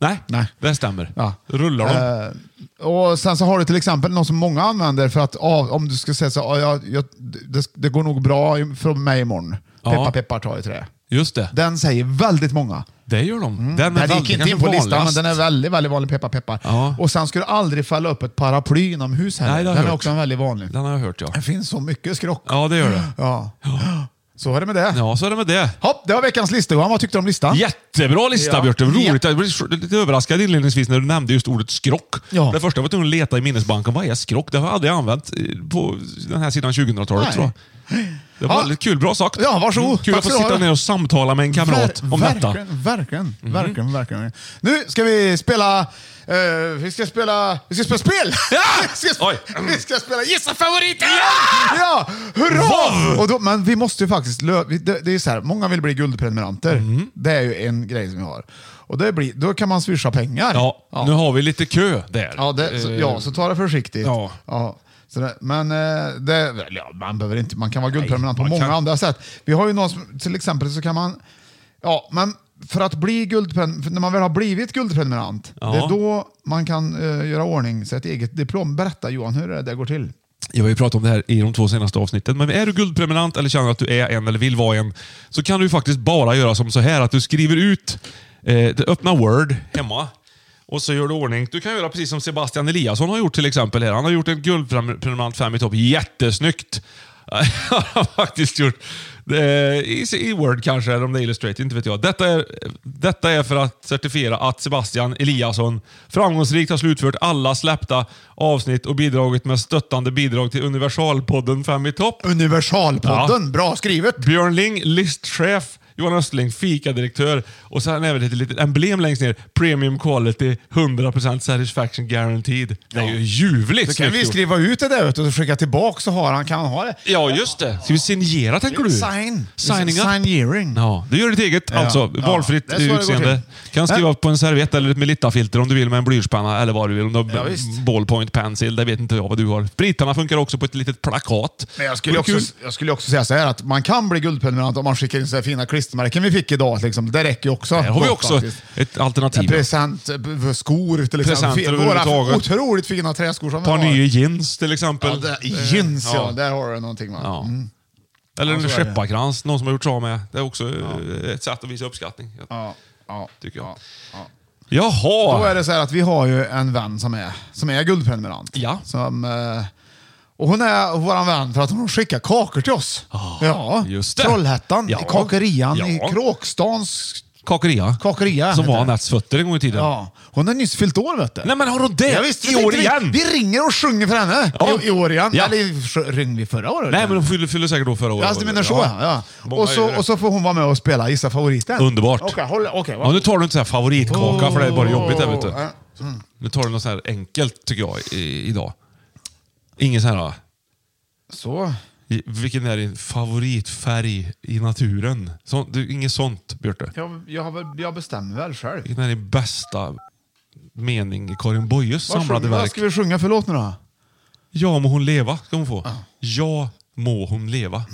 Nej, Nej. det stämmer. Ja. Rullar de. Eh, och sen så har du till exempel något som många använder för att av, om du ska säga så, ja, jag, jag, det, det går nog bra från mig imorgon. Ja. Peppar, peppar, tar i trä. Just det. Den säger väldigt många. Det gör de. Mm. Den är den gick inte in på listan, vanligast. men den är väldigt, väldigt vanlig, peppar, peppar. Ja. Och sen ska du aldrig fälla upp ett paraply inomhus heller. Nej, det har den jag är hört. också en väldigt vanlig. Den har jag hört, ja. Det finns så mycket skrock. Ja, det gör det. Ja. Så är det med det. Ja, så är det med det. Hopp, det var veckans lista. Vad tyckte du om listan? Jättebra lista, Ja. Björte. Roligt. Jag blev lite överraskad inledningsvis när du nämnde just ordet skrock. Ja. Det första var att jag leta i minnesbanken. Vad är skrock? Det har jag aldrig använt på den här sidan tjugohundratalet, Nej. tror jag. Det var Ja. väldigt kul. Bra sagt. Ja, varsågod. Mm, kul Tack att få ska du sitta ha. ner och samtala med en kamrat Ver- om detta. verkligen, verkligen, verkligen, verkligen. Nu ska vi spela... eh, vi ska spela... Vi ska spela spel! Ja! vi, ska, Oj. vi ska spela Gissa favoriten! Ja! Ja! Hurra! Och då, men vi måste ju faktiskt... Lö- vi- det, det är så här, många vill bli guldprenumeranter. Mm. Det är ju en grej som vi har. Och det blir, då kan man swisha pengar. Ja, Ja. nu har vi lite kö där. Ja, det, så, Eh, ja, så ta det försiktigt. Ja. Ja, så det, men eh, det, ja, man behöver inte, man kan vara guldprenumerant på man många kan- andra sätt. Vi har ju någon som, till exempel så kan man, ja, men för att bli guldprenumerant, när man väl har blivit guldprenumerant, Ja. det är då man kan eh, göra ordning sig ett eget diplom. Berätta Johan, hur är det det går till? Jag har ju pratat om det här i de två senaste avsnitten, men är du guldprenumerant eller känner att du är en eller vill vara en, så kan du faktiskt bara göra som så här att du skriver ut, eh, det öppna Word hemma och så gör du ordning. Du kan göra precis som Sebastian Eliasson har gjort till exempel här. Han har gjort en guldprenumerant fem i topp. Jättesnyggt! Han har faktiskt gjort det i, i Word kanske, eller om det är Illustrator, inte vet jag. Detta är, detta är för att certifiera att Sebastian Eliasson framgångsrikt har slutfört alla släppta avsnitt och bidragit med stöttande bidrag till Universalpodden fem i topp. Universalpodden, Ja. bra skrivet! Björn Ling, listchef. Johan Östling, fikadirektör. Och sen även ett litet emblem längst ner. Premium quality, hundra procent satisfaction guaranteed. Det är ju ljuvligt Så kan snyggt vi gjort. skriva ut det där vet du, och skicka tillbaka så har han, kan han ha det. Ja, just det. Ska vi signera, tänker du? Sign. Signing up. Signeering. Ja, du gör ditt eget, Ja. alltså. Ja. Valfritt Det är så det går utseende. till. Kan skriva Men- på en servett eller ett Melitta-filter om du vill med en blyertspenna eller vad du vill. Om du har Ja, visst. ballpoint pencil, det vet inte jag vad du har. Spritarna funkar också på ett litet plakat. Men jag skulle, Och också, kul. jag skulle också säga så här att man kan bli guldprenumerant om man skickar in så här fina klistermärken vi fick idag. Liksom. Det räcker ju också. Här har vi gott, också faktiskt. ett alternativ. Present, eh, skor till exempel. Presenter Fi- Våra överhuvudtaget. otroligt fina träskor som Ett par vi har. nya jeans till exempel. Ja, det, jeans, ja. Ja. Där har du någonting va? Ja. Mm. Eller Ja, en så är det. skepparkrans, någon som har gjort så med. Det är också eh, ett sätt att visa uppskattning. Ja, ja, Tycker jag. ja, ja. Jaha! Då är det så här att vi har ju en vän som är, som är guldprenumerant. Ja. Som, eh, och hon är vår vän för att hon skickar kakor till oss. ja, just det. Trollhättan, Ja. i kakerian Ja. i Kråkstans Kakeria. kakeria. Som heter var det. Annettes fötter en gång i tiden. Ja, hon har nyss fyllt år vet du. Nej men har hon det? Ja, visst, I år vi, igen? Vi, vi ringer och sjunger för henne Ja. i, i år igen. Ja. Eller ringde vi förra året? Nej men hon fyller, fyller säkert då förra året. Ja, du menar så ja. ja. Många Och, så, gör det. och så får hon vara med och spela Gissa favoriten. Underbart. Okej, håll, okej, Ja, nu tar du inte så här favoritkaka för det är bara jobbigt där, vet du. Oh. Mm. Nu tar du något så här enkelt tycker jag i, idag. Ingen så här. Så. I, vilken är din favoritfärg i naturen? Så, du, inget sånt, Björte. Jag, jag, har väl, jag bestämmer väl själv. Vilken är din bästa mening i Karin Boyes Vad, samlade sjunger, vad verk? ska vi sjunga för låt nu då? Ja må hon leva, ska hon få. Ja må hon leva.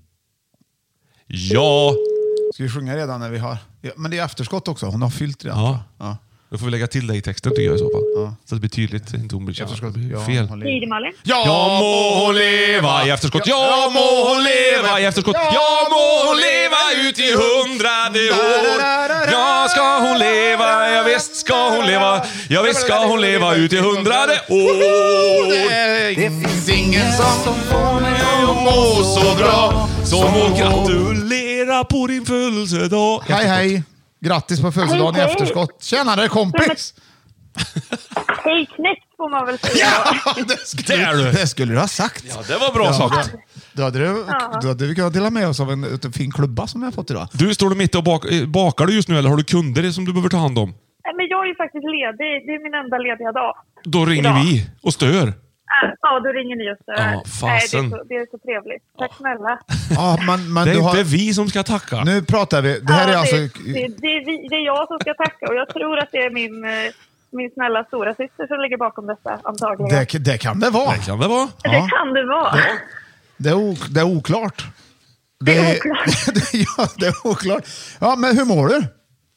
Ja. Ska vi sjunga redan när vi har... Ja, men det är efterskott också, hon har fyllt redan. Ja. Ja. Då får vi lägga till det i texten tycker jag i så fall. Så det blir tydligt. Inte hon blir Efterskott. ja, Ja, fel. hon Tidig Malin. Ja, Ja må hon leva i efterskott. Ja må hon leva i efterskott. Ja må hon leva ut i hundrade år. Ja ska hon leva, ja visst ska hon leva. Ja visst ska hon leva ut i hundrade år. Det finns ingen som får mig att må så bra. Så må gratulera på din födelsedag. Hej hej. Grattis på födelsedagen i Hej, hej. efterskott. Tjenare kompis! Hej knäckt får man väl säga. Ja, det skulle, Där du. det skulle du ha sagt. Ja, det var bra sagt. Då hade, du, Ja. då hade vi kunnat dela med oss av en, en fin klubba som vi har fått idag. Du, står du mitt och bak, eh, bakar du just nu eller har du kunder som du behöver ta hand om? Nej, men jag är ju faktiskt ledig. Det är min enda lediga dag. Då ringer Idag. vi och stör. Äh, Ja, då ringer ni och stör. Ja, Nej, det fasen. är, så, det är så trevligt. Tack snälla. Ja, men, men Det är du inte har, vi som ska tacka. nu pratar vi. Det här Ja, är alltså... det, det, det, är vi, det är jag som ska tacka och jag tror att det är min, eh, min snälla stora syster som ligger bakom detta antagligen. Det, det kan det vara. Det kan det vara. Det Ja. kan det vara. Det är, ok, det är oklart. Det är oklart. det, ja, det är oklart. Ja, men hur mår du?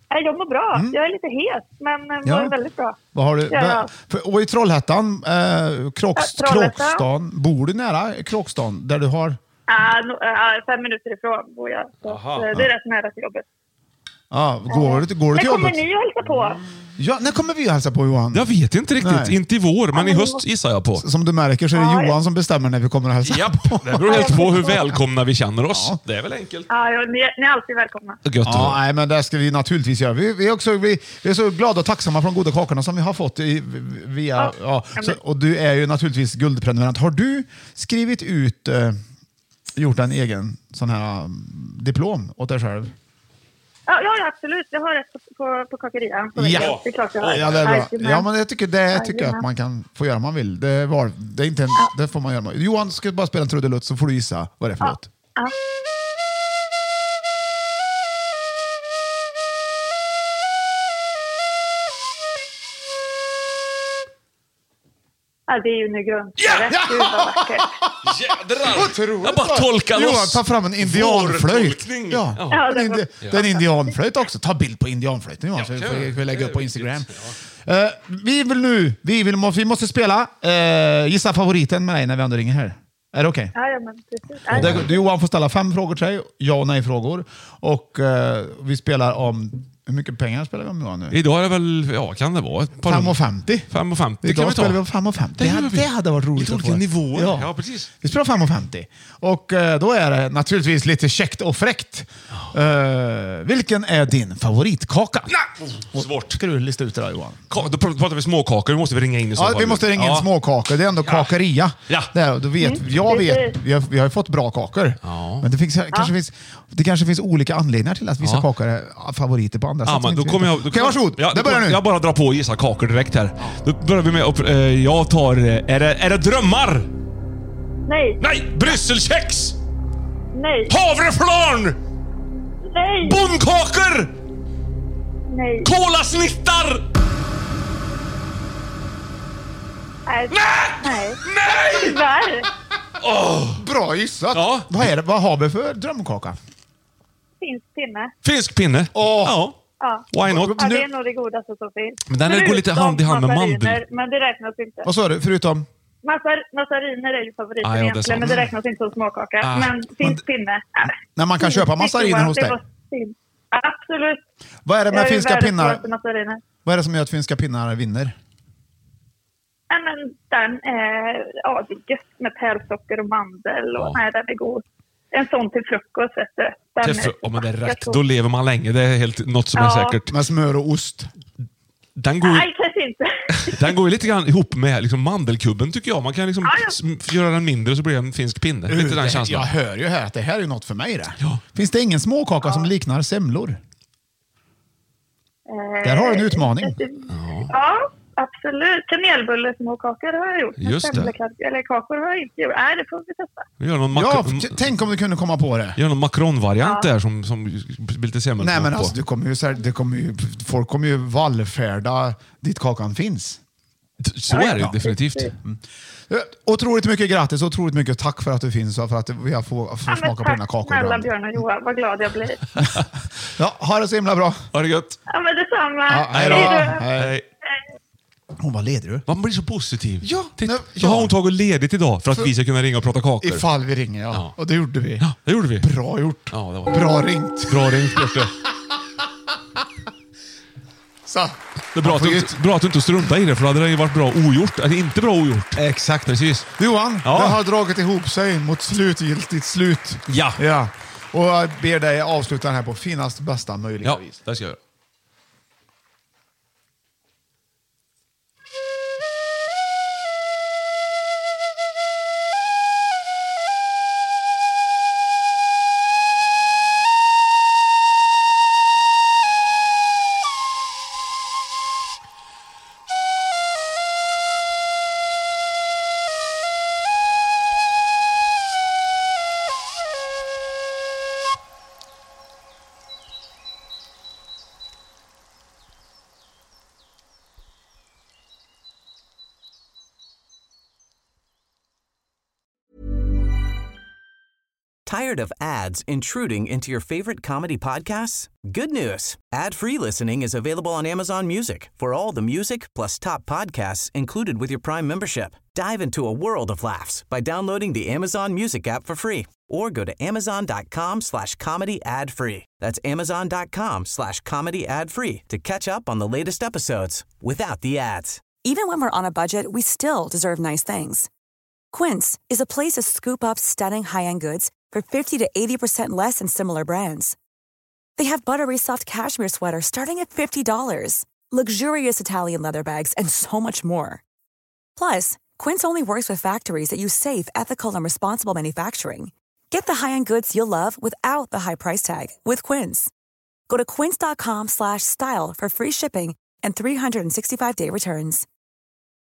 Nej, jag mår bra. Mm. Jag är lite het, men mår Ja. väldigt bra. Vad har du? Ja. För, och i Trollhättan, eh, Kroks, Ja, Trollhättan. Kråkstan, bor du nära Kråkstan där du har... Ah, no, ah, fem minuter ifrån bor jag. Så Aha. att, det är rätt nära till jobbet. Ja, går, du, går du När till kommer jobbet? ni att hälsa på? Ja, när kommer vi att hälsa på, Johan? Jag vet inte riktigt. Nej. Inte i vår, men i höst gissar jag på. Som du märker så är det Ja, Johan som bestämmer när vi kommer att hälsa Japp, på. det beror helt på hur välkomna vi känner oss. Det är väl enkelt. Ah, ja, ni, ni är alltid välkomna. Gött Ja, nej, men det ska vi naturligtvis göra. Vi, vi, är också, vi, vi är så glada och tacksamma för de goda kakorna som vi har fått i, via... Ja, Ja. så, och du är ju naturligtvis guldprenumerant. Har du skrivit ut, eh, gjort en egen sån här um, diplom åt dig själv? Ja, ja, absolut. Jag har rätt på, på, på kakerian. Så Ja. Det är klart jag har. Ja, det är bra. Jajamän. Ja, men jag tycker, det tycker jag Jajamän. att man kan få göra om man vill. Det, var, det, är inte en, det får man göra. Johan ska bara spela en trudelutt så får du gissa vad det är för låt. Ja. Ja, det är ju nu grundare. Gud vad vackert. Jädrar! Jag bara tolkar loss. Johan, ta fram en indianflöjt. Vårtolkning. Ja. Ja. Ja, Det är det var- en- det är en indianflöjt också. Ta bild på indianflöjten, Johan, så Ja, får kan vi jag. får vi lägga upp på Ja, Instagram. ja. Eh, vi vill nu, vi, vill, vi måste spela uh, Gissa favoriten med dig när vi ändå ringer här. Är det okej? Ja, ja, men precis. Okay? Ja, Du Johan får ställa fem frågor till dig, ja och nej-frågor. Och eh, vi spelar om, hur mycket pengar spelar vi om Johan nu? Idag är det väl, ja kan det vara ett par fem femtio. fem femtio kan Idag vi spelar ta. vi om fem femtio. Det Det, gör hade, vi. det hade varit roligt Lite att få. olika nivåer. Ja. Ja, precis. Vi spelar fem femtio. Och eh, då är det naturligtvis lite käckt och fräckt. Eh, vilken är din favoritkaka? Nej! Svårt. Ska du lista ut det då, Johan? Ka- Då pratar vi småkakor, då måste vi ringa in i så Ja, fall. vi måste ringa in Ja. småkakor. Det är ändå kakaria. Ja. Det är, du vet, Mm, jag vet, precis. vi har, vi har ju fått bra kakor. Ja. Men det, finns, kanske finns, det kanske finns olika anledningar till att vissa Ja. kakor är favoriter på andra Ja, sätt. som men då inte kommer vi jag... vet. Då Okej, kommer- varsågod. Ja, det då börjar kommer- nu. Jag bara drar på och gissar kakor direkt här. Då börjar vi med upp, eh, jag tar... eh, Är det, är det drömmar? Nej, Nej! Brysselkex! nej, Havreflarn! nej, Bondkakor! nej. Kolasnittar! Nej, Nej! nej. Nej! Tyvärr. Bra gissat. Ja. Vad, är det, vad har vi för drömkaka? Finns pinne. Finsk pinne. Åh. Ja. Ja. Why not? Ja, Nu- det är nog det godaste som finns. Men den är- går lite Förutom hand i hand med massariner, mandel. Men det räknas inte. Vad sa du? Förutom? Massar, massariner är ju favoriten Ah, ja, det är egentligen, sant. men det räknas inte som småkaka. Ah. Men finns pinne. Äh. När man kan köpa massariner hos Det dig. var synd. Absolut. Vad är det Jag med är ju finska världens pinnar? godaste massariner. Vad är det som gör att finska pinnar vinner? Nej, men den är, ja, det är gött med pärlsocker och mandel. Och, Ja. nej, den är god. En sån till frukost, vet du. Den Till är fr- så Ja, men det är vackert rätt. god. Då lever man länge. Det är helt något som är Ja. säkert. Med smör och ost. Den går, ju, Nej, kanske inte. den går ju lite grann ihop med liksom mandelkubben tycker jag. Man kan liksom Ja, ja. sm- göra den mindre så blir det en finsk pinne. Lite den Det- känslan. jag hör ju här att det här är något för mig. Det. Ja. Finns det ingen småkaka som liknar semlor? Eh, Där har du en utmaning. Ja, absolut. Kanelbulle småkakor har jag gjort. Men Just det. semmelkak- Eller kakor har jag inte gjort. Nej, det får vi testa. Vi gör någon, Ja, makro- t- tänk om du kunde komma på det. gör någon makronvariant där som, som blir lite semmel Nej, men på. alltså, du kommer ju, så här- det kommer ju, folk kommer ju vallfärda dit kakan finns. Så är det Ja. definitivt. Mm. Otroligt mycket grattis, otroligt mycket tack för att du finns och för att vi har fått Ja, få men smaka på tack dina kakor snälla ibland. Björn och Johan. Vad glad jag blir. Ja, ha det så himla bra. Ha det gött. Ja, men detsamma. Ja, hej då. Hej Hej. Hon var ledig du. Man blir så positiv. Ja, Titta, nej, så ja. har hon tagit ledigt idag för att För- vi ska kunna ringa och prata kakor. Ifall vi ringer, ja. Ja. Och det gjorde vi. Ja, det gjorde vi. Bra gjort. Ja, det var Bra ringt. bra ringt, Björte. Så. Det är bra att, du, inte- bra att du inte struntade i det, för då hade det ju varit bra ogjort. Eller inte bra ogjort. Exakt. Precis. Johan, Ja. det har dragit ihop sig mot slutgiltigt slut. Ja. Ja. Och jag ber dig avsluta den här på finast bästa möjliga Ja, vis. det ska jag göra. Tired of ads intruding into your favorite comedy podcasts? Good news. Ad-free listening is available on Amazon Music for all the music plus top podcasts included with your Prime membership. Dive into a world of laughs by downloading the Amazon Music app for free or go to amazon.com slash comedy ad free. That's amazon.com slash comedy ad free to catch up on the latest episodes without the ads. Even when we're on a budget, we still deserve nice things. Quince is a place to scoop up stunning high-end goods for fifty to eighty percent less than similar brands. They have buttery soft cashmere sweaters starting at fifty dollars, luxurious Italian leather bags, and so much more. Plus, Quince only works with factories that use safe, ethical, and responsible manufacturing. Get the high-end goods you'll love without the high price tag with Quince. Go to quince.com slash style for free shipping and three sixty-five day returns.